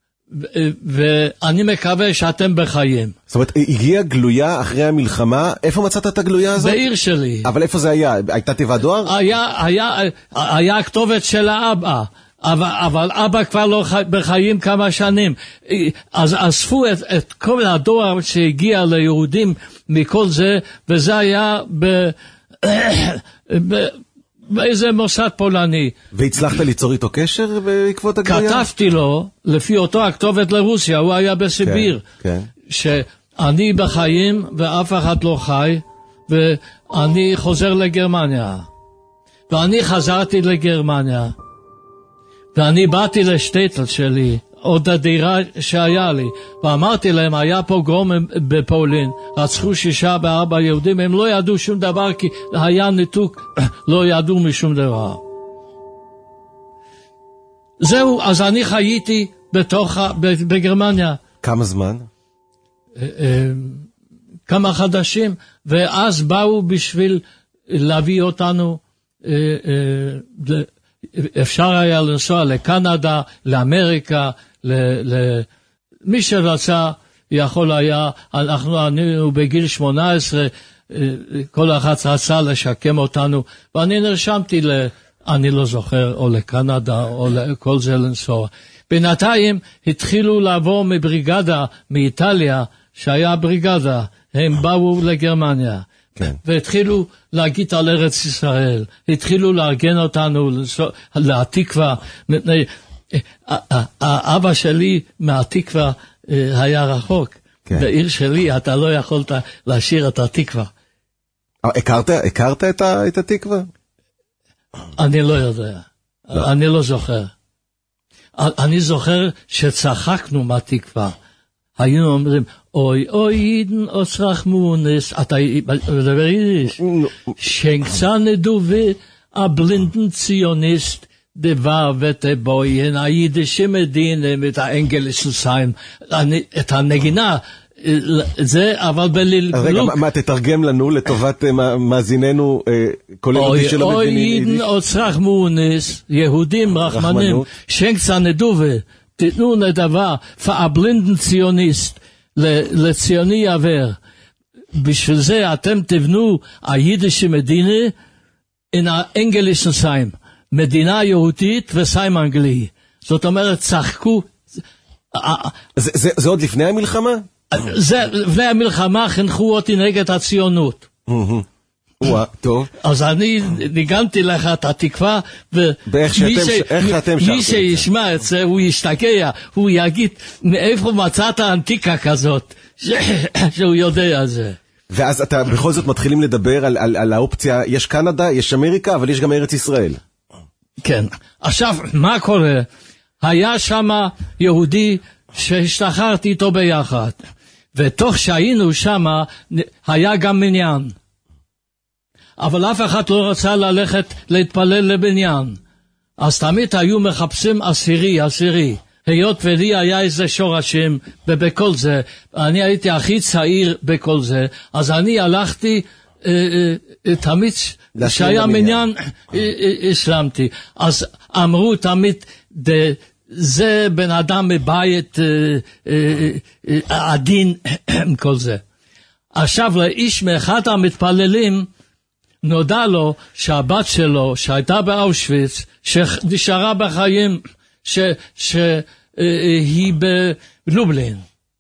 ואני מקווה שאתם בחיים. זאת אומרת, הגיעה גלויה אחרי המלחמה, איפה מצאת את הגלויה הזאת? בעיר שלי. אבל איפה זה היה? הייתה תיבת דואר? היה, היה, היה כתובת של האבא, אבל, אבל אבא כבר לא חי, בחיים כמה שנים. אז אספו את, את כל הדואר שהגיע ליהודים מכל זה, וזה היה ב... ב באיזה מוסד פולני. והצלחת ליצור איתו קשר בעקבות הגלויה? כתבתי לו, לפי אותו הכתובת לרוסיה, הוא היה בסיביר, כן, כן. שאני בחיים ואף אחד לא חי, ואני חוזר לגרמניה. ואני חזרתי לגרמניה, ואני באתי לשטייטל שלי, עוד הדירה שהיה לי, ואמרתי להם, היה פוגרום בפולין, רצחו שישה בארבע יהודים, הם לא ידעו שום דבר, כי היה ניתוק, לא ידעו משום דבר. זהו, אז אני חייתי בתוך, בגרמניה. כמה זמן? כמה חדשים, ואז באו בשביל להביא אותנו, אפשר היה לנסוע לקנדה, לאמריקה, למי שרצה יכול היה, אנחנו היינו בגיל שמונה עשרה, כל אחד רצה לשקם אותנו, ואני נרשמתי ל... אני לא זוכר, או לקנדה, או לכל זה לנסוע. בינתיים התחילו לעבור מבריגדה, מאיטליה, שהיה בריגדה, הם באו לגרמניה. כן. והתחילו להגיד על ארץ ישראל, התחילו לארגן אותנו להתקווה, מפני, האבא שלי מהתקווה היה רחוק, כן. בעיר שלי אתה לא יכולת להשאיר את התקווה. הכרת, הכרת את, ה, את התקווה? אני לא יודע, לא. אני לא זוכר. אני זוכר שצחקנו מהתקווה, היינו אומרים, אוי אוי יידן אוס רחמונס, אתה מדבר יידיש, שנקצה נדובי הבלינדן ציוניסט, דבר ותבוין, היידישי מדינה, את האנגליסל סיים, את הנגינה, זה אבל בלילגלוק. רגע, מה תתרגם לנו לטובת מאזיננו, כולל אותי שלא מבינים יידיש? אוי יידן אוס רחמונס, יהודים רחמנים, שנקצה נדובי, תתנו נדבה, פאבלינדן ציוניסט, לציוני עבר. בשביל זה אתם תבנו היידישי מדינה in האנגליסן סיים. מדינה יהודית וסיים אנגלי. זאת אומרת, צחקו. זה, זה, זה עוד לפני המלחמה? זה, לפני המלחמה חינכו אותי נגד הציונות. וואה, טוב. אז אני ניגנתי לך את התקווה, ומי שישמע את זה, הוא ישתגע, הוא יגיד, מאיפה מצאת האנטיקה כזאת, שהוא יודע זה. ואז אתה בכל זאת מתחילים לדבר על, על, על האופציה, יש קנדה, יש אמריקה, אבל יש גם ארץ ישראל. כן. עכשיו, מה קורה? היה שם יהודי שהשתחררתי איתו ביחד, ותוך שהיינו שם היה גם מניין. אבל אף אחד לא רצה ללכת להתפלל לבניין. אז תמיד היו מחפשים עשירי, עשירי. היות ולי היה איזה שורשים, ובכל זה, אני הייתי הכי צעיר בכל זה, אז אני הלכתי, אה, אה, תמיד שהיה מניין, השלמתי. אז אמרו תמיד, זה בן אדם מבית עדין, כל זה. עכשיו לאיש מאחד המתפללים, נודע לו שהבת שלו, שהייתה באושוויץ, שנשארה בחיים, ש, שהיא בלובלין.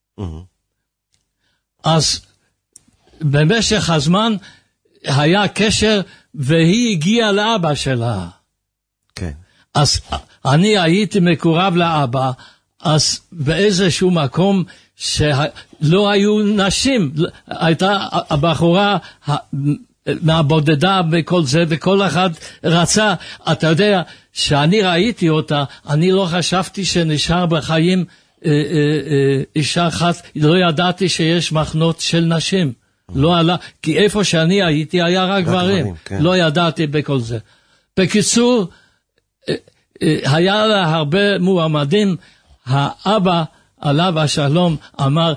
אז במשך הזמן היה קשר, והיא הגיעה לאבא שלה. כן. אז אני הייתי מקורב לאבא, אז באיזשהו מקום שלא היו נשים, הייתה הבחורה מהבודדה בכל זה, וכל אחד רצה, אתה יודע, שאני ראיתי אותה, אני לא חשבתי שנשאר בחיים אה, אה, אה, אישה אחת, לא ידעתי שיש מחנות של נשים, לא עלה, כי איפה שאני הייתי היה רק גברים, כן. לא ידעתי בכל זה. בקיצור, אה, אה, היה לה הרבה מועמדים, האבא עליו השלום אמר,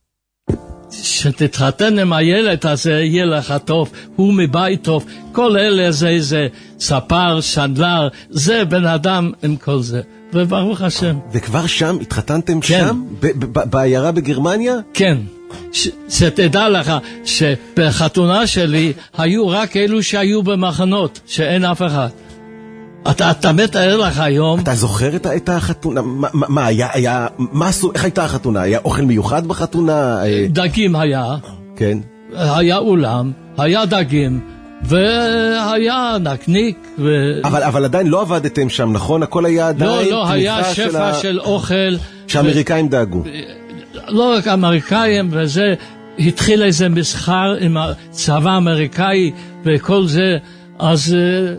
שתתחתן עם הילד הזה יהיה לך טוב, הוא מבית טוב, כל אלה זה איזה ספר, שנדלר, זה בן אדם עם כל זה, וברוך השם. וכבר שם, התחתנתם כן. שם? בעיירה בגרמניה? כן, ש- שתדע לך שבחתונה שלי היו רק אלו שהיו במחנות, שאין אף אחד. אתה, אתה מתאר לך היום... אתה זוכר את, את החתונה? מה, מה היה, היה, מה עשו, איך הייתה החתונה? היה אוכל מיוחד בחתונה? דגים היה. כן. היה אולם, היה דגים, והיה נקניק. ו... אבל, אבל עדיין לא עבדתם שם, נכון? הכל היה עדיין... לא, לא, היה שפע של, ה... של אוכל. שהאמריקאים ו... דאגו. לא רק האמריקאים, וזה התחיל איזה מסחר עם הצבא האמריקאי וכל זה, אז...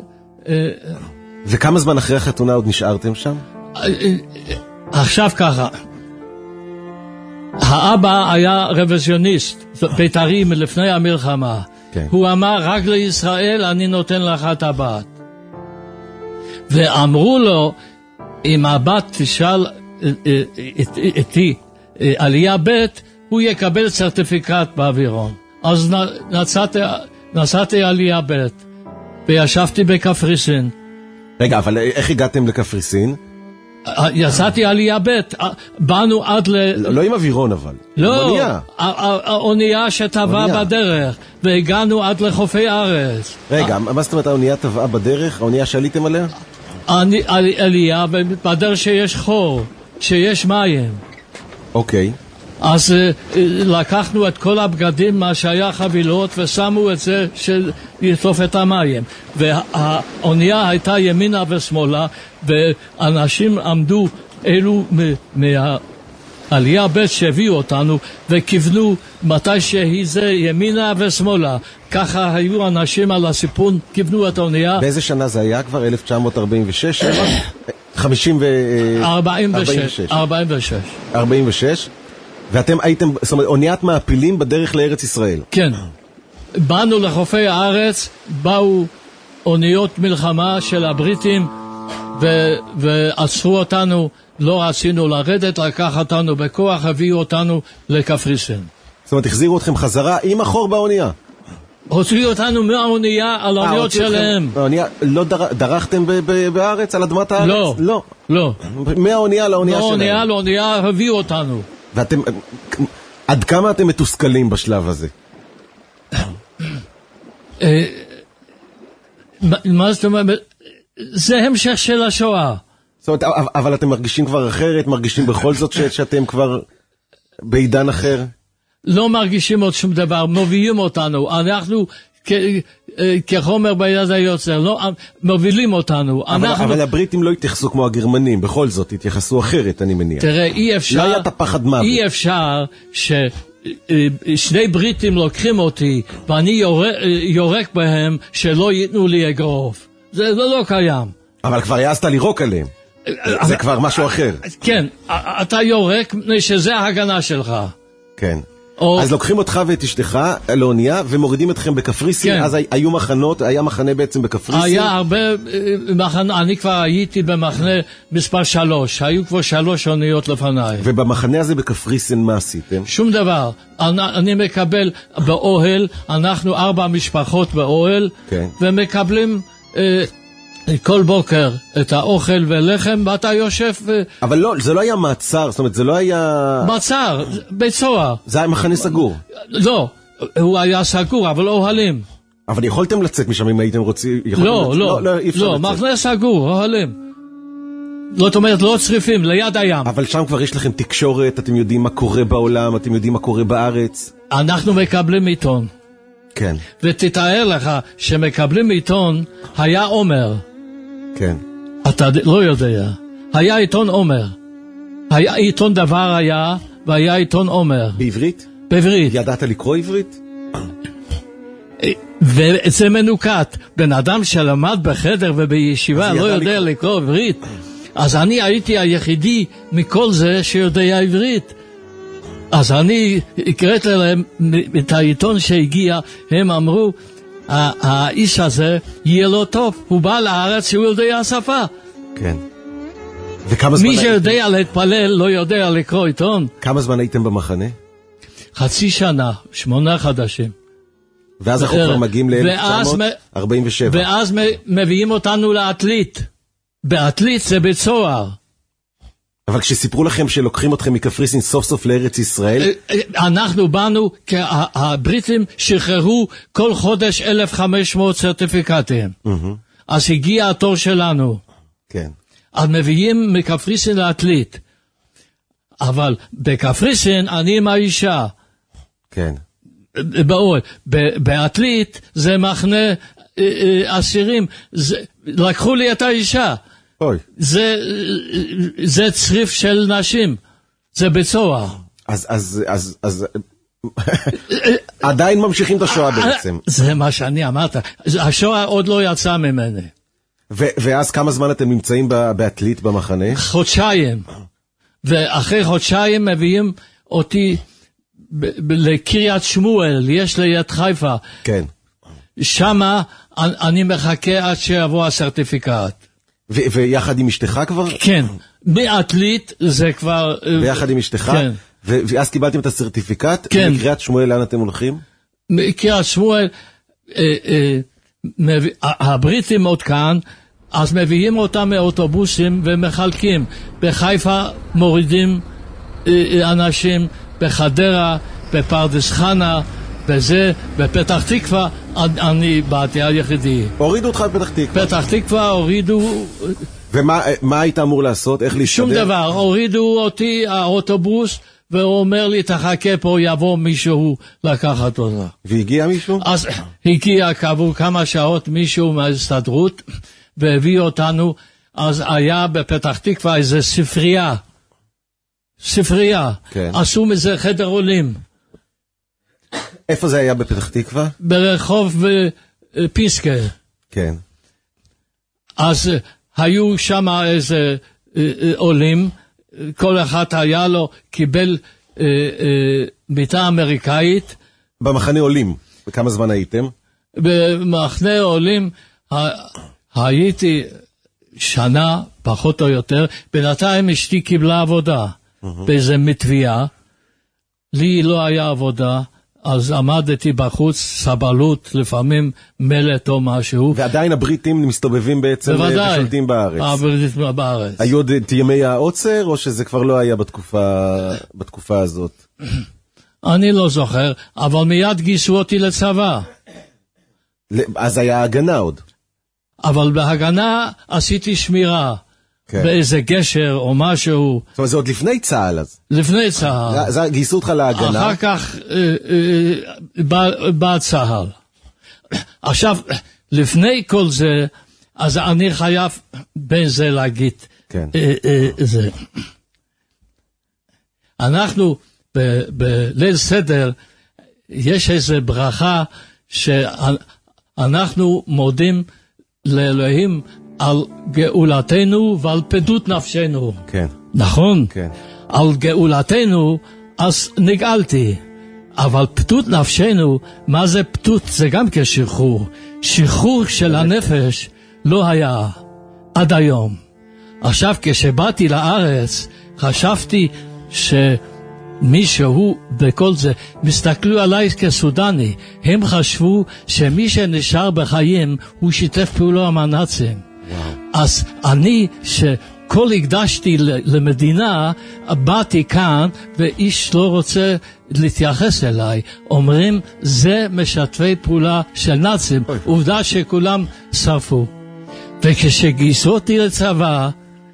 וכמה זמן אחרי החתונה עוד נשארתם שם? עכשיו ככה, האבא היה רוויזיוניסט, בית"רי מלפני המלחמה. כן. הוא אמר, רק לישראל אני נותן לך את הבת. ואמרו לו, אם הבת תשאל איתי עלייה ב', הוא יקבל סרטיפיקט באווירון. אז נסעתי, נסעתי עלייה ב', וישבתי בקפריסין. רגע, אבל איך הגעתם לקפריסין? יצאתי עלייה ב', באנו עד ל... לא, לא עם אווירון אבל. לא, האונייה שטבעה בדרך, והגענו עד לחופי הארץ. רגע, מה זאת אומרת האונייה טבעה בדרך? האונייה שעליתם עליה? עלייה בדרך שיש חור, שיש מים. אוקיי. אז לקחנו את כל הבגדים, מה שהיה חבילות, ושמו את זה שיטוף את המים. והאונייה הייתה ימינה ושמאלה, ואנשים עמדו אלו מהעלייה ב' שהביאו אותנו, וכיוונו מתי שהיא זה ימינה ושמאלה. ככה היו אנשים על הסיפון, כיוונו את האונייה. באיזה שנה זה היה כבר? אלף תשע מאות ארבעים ושש? חמישים ו... ארבעים ושש. ארבעים ושש. ארבעים ושש? ואתם הייתם, זאת אומרת, אוניית מעפילים בדרך לארץ ישראל. כן. באנו לחופי הארץ, באו אוניות מלחמה של הבריטים, ו- ועצרו אותנו, לא רצינו לרדת, לקח אותנו בכוח, הביאו אותנו לקפריסין. זאת אומרת, החזירו אתכם חזרה עם החור באונייה. הוציאו אותנו מהאונייה על האוניות שלהם. האונייה, לא דר, דרכתם ב- ב- בארץ, על אדמת הארץ? לא. לא. לא. מהאונייה לאונייה שלהם. מהאונייה לאונייה הביאו אותנו. ואתם, עד כמה אתם מתוסכלים בשלב הזה? מה זאת אומרת? זה המשך של השואה. זאת אומרת, אבל אתם מרגישים כבר אחרת, מרגישים בכל זאת שאתם כבר בעידן אחר? לא מרגישים עוד שום דבר, מובילים אותנו, אנחנו כחומר ביד היוצר, לא, מובילים אותנו. אבל, אנחנו... אבל הבריטים לא התייחסו כמו הגרמנים, בכל זאת התייחסו אחרת, אני מניח. תראה, אי אפשר, לא היה את הפחד מוות. אי אפשר שני בריטים לוקחים אותי, ואני יורק, יורק בהם שלא ייתנו לי אגרוף. זה, זה לא קיים. אבל כבר העזת לירוק עליהם. זה כבר משהו אחר. כן, אתה יורק שזה ההגנה שלך. כן. או... אז לוקחים אותך ואת אשתך לאונייה ומורידים אתכם בקפריסין. כן. אז היו מחנות, היה מחנה בעצם בקפריסין. היה הרבה מחנות, אני כבר הייתי במחנה מספר שלוש, היו כבר שלוש אוניות לפניי. ובמחנה הזה בקפריסין מה עשיתם? שום דבר. אני, אני מקבל באוהל, אנחנו ארבע משפחות באוהל, כן. ומקבלים... אה, כל בוקר את האוכל ולחם, ואתה יושב ו... אבל לא, זה לא היה מעצר, זאת אומרת, זה לא היה... מעצר, בית סוהר. זה היה מחנה סגור. לא, הוא היה סגור, אבל אוהלים. אבל יכולתם לצאת משם אם הייתם רוצים... לא, לא, לא, לא, לא מחנה סגור, אוהלים. זאת אומרת, לא צריפים, ליד הים. אבל שם כבר יש לכם תקשורת, אתם יודעים מה קורה בעולם, אתם יודעים מה קורה בארץ. אנחנו מקבלים עיתון. כן. ותתאר לך שמקבלים עיתון, היה עומר. כן. אתה לא יודע. היה עיתון עומר. היה עיתון דבר היה, והיה עיתון עומר. בעברית? בעברית. ידעת לקרוא עברית? וזה מנוקט. בן אדם שלמד בחדר ובישיבה לא יודע לקרוא עברית. אז אני הייתי היחידי מכל זה שיודע עברית. אז אני הקראתי להם את העיתון שהגיע, הם אמרו, האיש הזה יהיה לו טוב, הוא בא לארץ שהוא יודע השפה. כן. וכמה זמן... מי שיודע להתפלל לא יודע לקרוא עיתון. כמה זמן הייתם במחנה? חצי שנה, שמונה חדשים. ואז אנחנו כבר מגיעים ל-אלף תשע מאות ארבעים ושבע. ואז מביאים אותנו לעתלית. בעתלית זה בית סוהר. אבל כשסיפרו לכם שלוקחים אתכם מקפריסין סוף סוף לארץ ישראל... אנחנו באנו, כי הבריטים שחררו כל חודש אלף וחמש מאות סרטיפיקטים. אז הגיע התור שלנו. כן. אז מביאים מקפריסין לעתלית. אבל בקפריסין אני עם האישה. כן. באוהל. בעתלית זה מחנה אסירים. לקחו לי את האישה. אוי. זה, זה צריף של נשים. זה בית סוהר. אז, אז, אז, אז, עדיין ממשיכים את השואה בעצם. זה מה שאני אמרת. השואה עוד לא יצאה ממני. ו- ואז כמה זמן אתם נמצאים בעתלית במחנה? חודשיים. ואחרי חודשיים מביאים אותי ב- ב- לקריית שמואל, יש ליד חיפה. כן. שמה אני מחכה עד שיבוא הסרטיפיקט. ו- ויחד עם אשתך כבר? כן, מעתלית זה כבר... ויחד עם אשתך? כן. ו- ואז קיבלתם את הסרטיפיקט? כן. מקריית שמואל לאן אתם הולכים? מקריית שמואל, אה, אה, מביא, הבריטים עוד כאן, אז מביאים אותם מאוטובוסים ומחלקים. בחיפה מורידים אה, אנשים, בחדרה, בפרדס חנה, בזה, בפתח תקווה, אני באתי היחידי. הורידו אותך בפתח תקווה? פתח תקווה הורידו... ומה מה היית אמור לעשות? איך להשתדר? שום דבר, הורידו אותי האוטובוס, והוא אומר לי, תחכה פה, יבוא מישהו לקחת אותה. והגיע מישהו? אז הגיע כעבור כמה שעות מישהו מההסתדרות, והביא אותנו, אז היה בפתח תקווה איזה ספרייה. ספרייה. כן. עשו מזה חדר עולים. איפה זה היה בפתח תקווה? ברחוב פיסקה. כן. אז היו שם איזה עולים, כל אחד היה לו, קיבל מיטה אמריקאית. במחנה עולים. וכמה זמן הייתם? במחנה עולים הייתי שנה, פחות או יותר. בינתיים אשתי קיבלה עבודה באיזה מתביעה. לי לא היה עבודה. אז עמדתי בחוץ, סבלות, לפעמים מלט או משהו. ועדיין הבריטים מסתובבים בעצם ושולטים בארץ. בוודאי, הבריטים בארץ. היו עוד את ימי העוצר, או שזה כבר לא היה בתקופה, בתקופה הזאת? אני לא זוכר, אבל מיד גייסו אותי לצבא. אז היה הגנה עוד. אבל בהגנה עשיתי שמירה. כן. באיזה גשר או משהו. זאת אומרת, זה עוד לפני צהל אז. לפני צהל. זה, גייסו אותך להגנה. אחר כך אה, אה, בא, בא צהל. עכשיו, לפני כל זה, אז אני חייב בין זה להגיד. כן. אה, אה, זה. אנחנו בליל סדר יש איזו ברכה שאנחנו מודים לאלוהים על גאולתנו ועל פדות נפשנו. כן. נכון? כן. על גאולתנו אז נגאלתי. אבל פדות נפשנו, מה זה פדות? זה גם כשחרור. שחרור של הנפש לא היה עד היום. עכשיו כשבאתי לארץ חשבתי שמישהו בכל זה מסתכלו עליי כסודני. הם חשבו שמי שנשאר בחיים הוא שיתף פעולה עם הנאצים. אז אני שכל הקדשתי למדינה, באתי כאן ואיש לא רוצה להתייחס אליי. אומרים זה משתפי פעולה של נאצים. עובדה שכולם שרפו. וכשגייסו אותי לצבא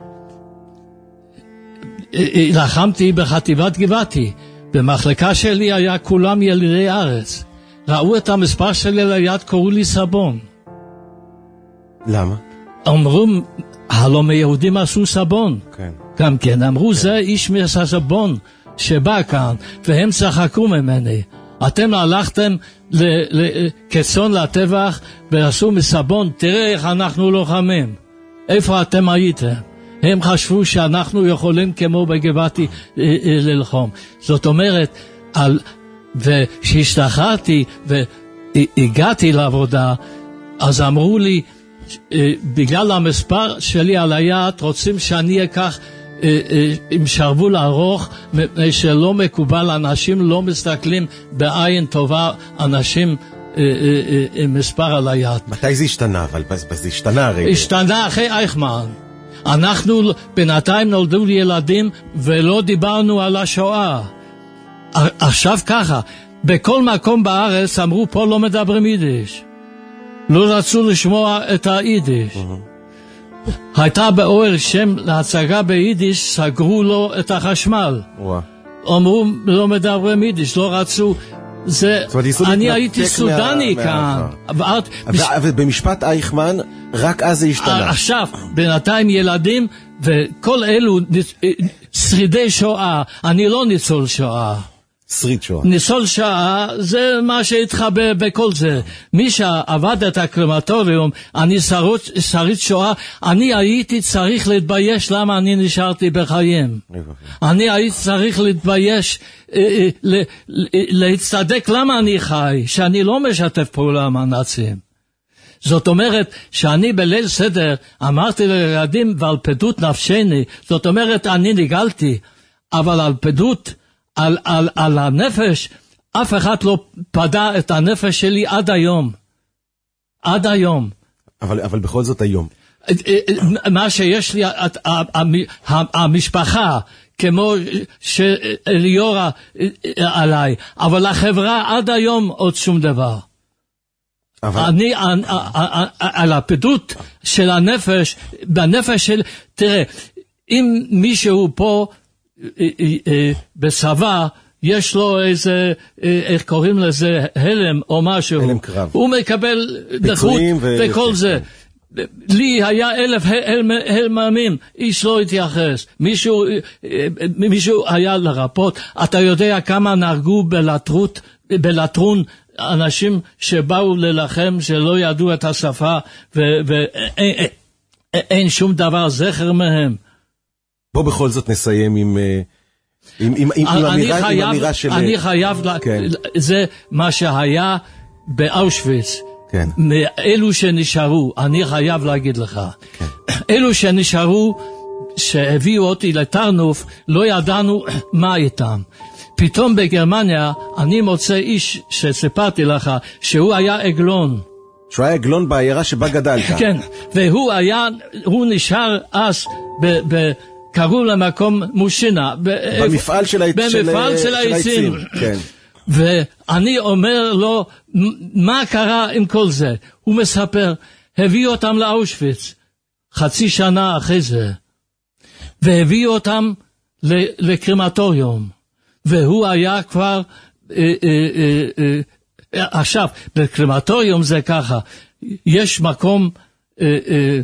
לחמתי בחטיבת גבעתי. במחלקה שלי היה כולם ילידי ארץ. ראו את המספר שלי ליד, קראו לי סבון. למה? אמרו, הלא מיהודים עשו סבון. כן. גם כן, אמרו, כן. זה איש מהסבון שבא כאן, והם צחקו ממני. אתם הלכתם ל- ל- כצאן לטבח ועשו מסבון, תראה איך אנחנו לוחמים. איפה אתם הייתם? הם חשבו שאנחנו יכולים כמו בגבעתי ללחום. זאת אומרת, על, וכשהשתחררתי והגעתי לעבודה, אז אמרו לי, בגלל המספר שלי על היד, רוצים שאני אקח עם שרוול ארוך, מפני שלא מקובל, אנשים לא מסתכלים בעין טובה, אנשים עם מספר על היד. מתי זה השתנה? אבל זה השתנה הרי. השתנה אחרי אייכמן. אנחנו בינתיים נולדו לי ילדים ולא דיברנו על השואה. עכשיו ככה, בכל מקום בארץ אמרו פה לא מדברים יידיש. לא רצו לשמוע את היידיש. Uh-huh. הייתה באוהל שם להצגה ביידיש, סגרו לו את החשמל. Wow. אמרו לא מדברים יידיש, לא רצו. זה, אני הייתי סודני מה, כאן. מה... ובמשפט אייכמן, רק אז זה השתנה. עכשיו, בינתיים ילדים, וכל אלו שרידי שואה, אני לא ניצול שואה. שריד שואה. ניצול שואה, זה מה שהתחבא בכל זה. מי שעבד את הקרמטוריום, אני שרות, שריד שואה, אני הייתי צריך להתבייש למה אני נשארתי בחיים. אני הייתי צריך להתבייש, להצטדק למה אני חי, שאני לא משתף פעולה עם הנאצים. זאת אומרת שאני בליל סדר אמרתי לילדים ועל פדות נפשני, זאת אומרת אני נגאלתי, אבל על פדות, על, על, על הנפש, אף אחד לא פדה את הנפש שלי עד היום. עד היום. אבל, אבל בכל זאת היום. מה שיש לי, המשפחה, כמו שאליורה עליי, אבל החברה עד היום עוד שום דבר. אבל... אני, על הפדות של הנפש, בנפש של, תראה, אם מישהו פה בצבא, יש לו איזה, איך קוראים לזה, הלם או משהו. הלם קרב. הוא מקבל דחות וכל זה. לי היה אלף הלממים, איש לא התייחס. מישהו, מישהו היה לרפות. אתה יודע כמה נהרגו בלטרות, בלטרון, אנשים שבאו ללחם שלא ידעו את השפה, ואין שום דבר זכר מהם. בוא בכל זאת נסיים עם, עם, עם, עם, עם אמירה, חייב, עם אמירה של... אני חייב, כן. זה מה שהיה באושוויץ. כן. אלו שנשארו, אני חייב להגיד לך. כן. אלו שנשארו, שהביאו אותי לטרנוף, לא ידענו מה איתם. פתאום בגרמניה אני מוצא איש שסיפרתי לך שהוא היה עגלון. שהוא היה עגלון בעיירה שבה גדלת. כן, והוא היה, הוא נשאר אז ב, ב, קראו למקום מושינה. במפעל של, במפעל של, של העצים. כן. ואני אומר לו, מה קרה עם כל זה? הוא מספר, הביאו אותם לאושוויץ, חצי שנה אחרי זה, והביאו אותם לקרמטוריום. והוא היה כבר, אה, אה, אה, אה, עכשיו, בקרמטוריום זה ככה, יש מקום אה, אה,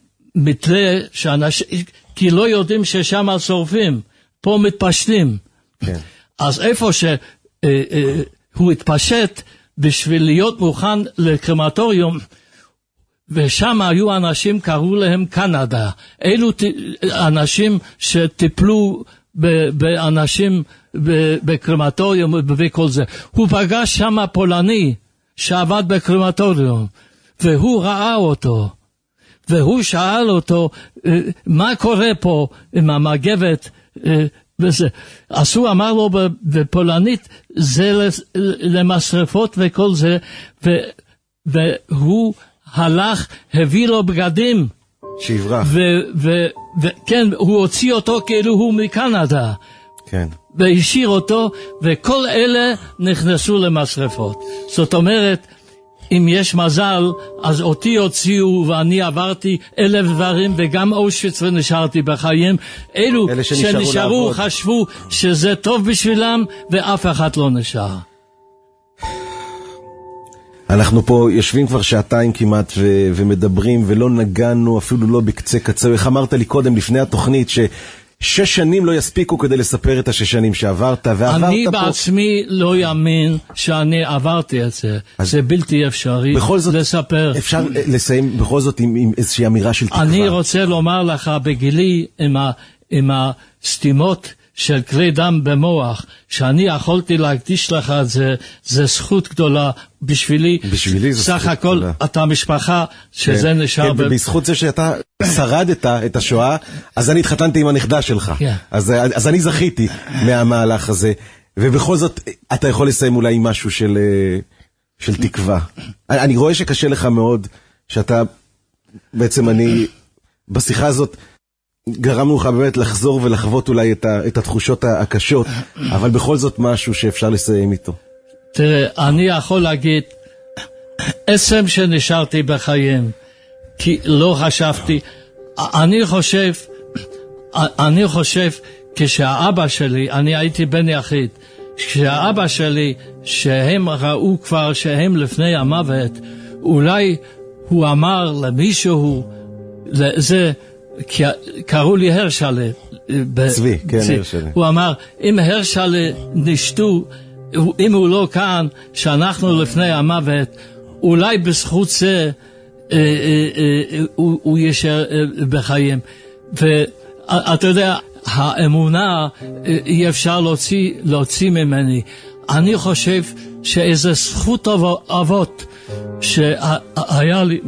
שמתלה, שאנשים, כי לא יודעים ששם שורפים, פה מתפשטים, כן. אז איפה שהוא התפשט בשביל להיות מוכן לקרמטוריום, ושם היו אנשים, קראו להם קנדה. אלו אנשים שטיפלו באנשים בקרמטוריום וכל זה. הוא פגש שם פולני שעבד בקרמטוריום, והוא ראה אותו, והוא שאל אותו, מה קורה פה עם המגבת וזה. אז הוא אמר לו בפולנית, זה למשרפות וכל זה, והוא הלך, הביא לו בגדים. שיברח. וכן, הוא הוציא אותו כאילו הוא מקנדה. כן. והשאיר אותו, וכל אלה נכנסו למשרפות. זאת אומרת, אם יש מזל, אז אותי הוציאו ואני עברתי אלף דברים, וגם אושוויץ ונשארתי בחיים. אלו שנשארו חשבו שזה טוב בשבילם, ואף אחד לא נשאר. אנחנו פה יושבים כבר שעתיים כמעט ו- ומדברים, ולא נגענו אפילו לא בקצה קצה. איך אמרת לי קודם לפני התוכנית ששש שנים לא יספיקו כדי לספר את השש שנים שעברת, ועברת אני פה... בעצמי לא יאמין שאני עברתי את זה. זה בלתי אפשרי בכל זאת, לספר. אפשר לסיים בכל זאת עם, עם איזושהי אמירה של תקווה. אני רוצה לומר לך בגילי עם, ה- עם הסתימות של כלי דם במוח, שאני יכולתי להקדיש לך את זה, זה זכות גדולה בשבילי. בשבילי זה סך זכות הכל גדולה. אתה משפחה שזה כן, נשאר. כן, ב... ובזכות זה שאתה שרדת את השואה, אז אני התחתנתי עם הנכדה שלך. כן. אז, אז אני זכיתי מהמהלך הזה, ובכל זאת אתה יכול לסיים אולי עם משהו של, של תקווה. אני רואה שקשה לך מאוד, שאתה בעצם אני בשיחה הזאת גרמנו לך באמת לחזור ולחוות אולי את, ה, את התחושות הקשות, אבל בכל זאת משהו שאפשר לסיים איתו. תראה, אני יכול להגיד, עצם שנשארתי בחיים, כי לא חשבתי, אני חושב, אני חושב, כשהאבא שלי, אני הייתי בן יחיד, כשהאבא שלי, שהם ראו כבר שהם לפני המוות, אולי הוא אמר למישהו, זה, קראו לי הרשלה. צבי, כן, הרשלה. הוא אמר, אם הרשלה נשתו, אם הוא לא כאן, שאנחנו לפני המוות, אולי בזכות זה אה, אה, אה, הוא, הוא ישאר אה, בחיים. ואתה יודע, האמונה אה, אי אפשר להוציא, להוציא ממני. אני חושב שאיזה זכות אבות שהיה לי,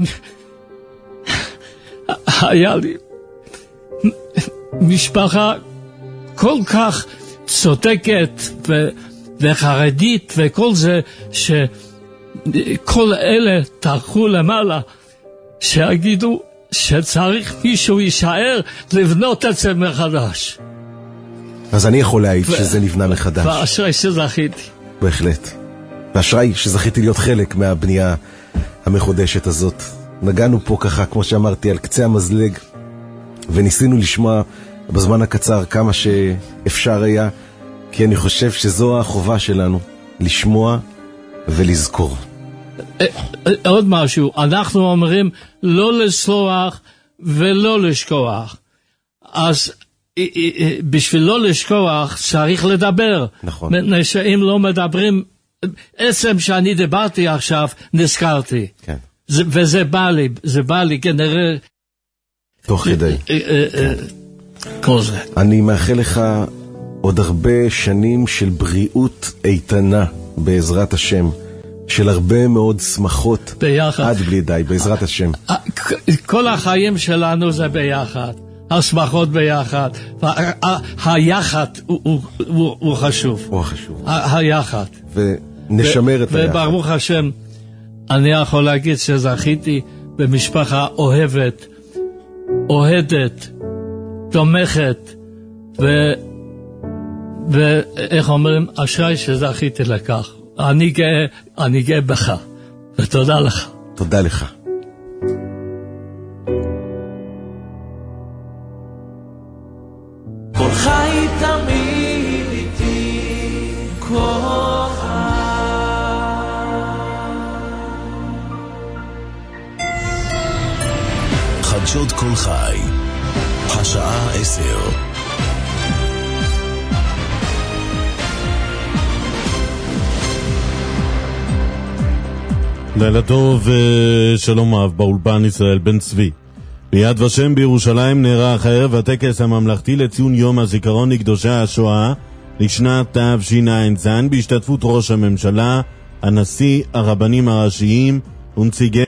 היה לי משפחה כל כך צודקת ו... וחרדית וכל זה, שכל אלה תלכו למעלה, שיגידו שצריך מישהו יישאר לבנות את זה מחדש. אז אני יכול להעיד ו... שזה נבנה מחדש. ואשרי שזכיתי. בהחלט. ואשרי שזכיתי להיות חלק מהבנייה המחודשת הזאת. נגענו פה ככה, כמו שאמרתי, על קצה המזלג, וניסינו לשמוע בזמן הקצר כמה שאפשר היה, כי אני חושב שזו החובה שלנו, לשמוע ולזכור. עוד משהו, אנחנו אומרים לא לסלוח ולא לשכוח. אז בשביל לא לשכוח צריך לדבר. נכון. שאם לא מדברים, עצם שאני דיברתי עכשיו, נזכרתי. כן. זה, וזה בא לי, זה בא לי כנראה... תוך כדי. כל זה. אני מאחל לך עוד הרבה שנים של בריאות איתנה, בעזרת השם, של הרבה מאוד שמחות. ביחד. עד בלי די, בעזרת השם. כל החיים שלנו זה ביחד. השמחות ביחד. היחד הוא חשוב. הוא חשוב. היחד. ונשמר את היחד. וברוך השם, אני יכול להגיד שזכיתי במשפחה אוהבת, אוהדת, תומכת, ו... ואיך אומרים, אשרי שזכיתי לכך. אני גאה, אני גאה בך, ותודה לך. תודה לך. כל חי תמיד איתי, כל חדשות כל חי, השעה עשר. לילה טוב, שלום רב, באולפן ישראל בן צבי. ביד ושם בירושלים נערך הערב הטקס הממלכתי לציון יום הזיכרון לקדושי השואה לשנת תשע"ז בהשתתפות ראש הממשלה, הנשיא, הרבנים הראשיים ונציגי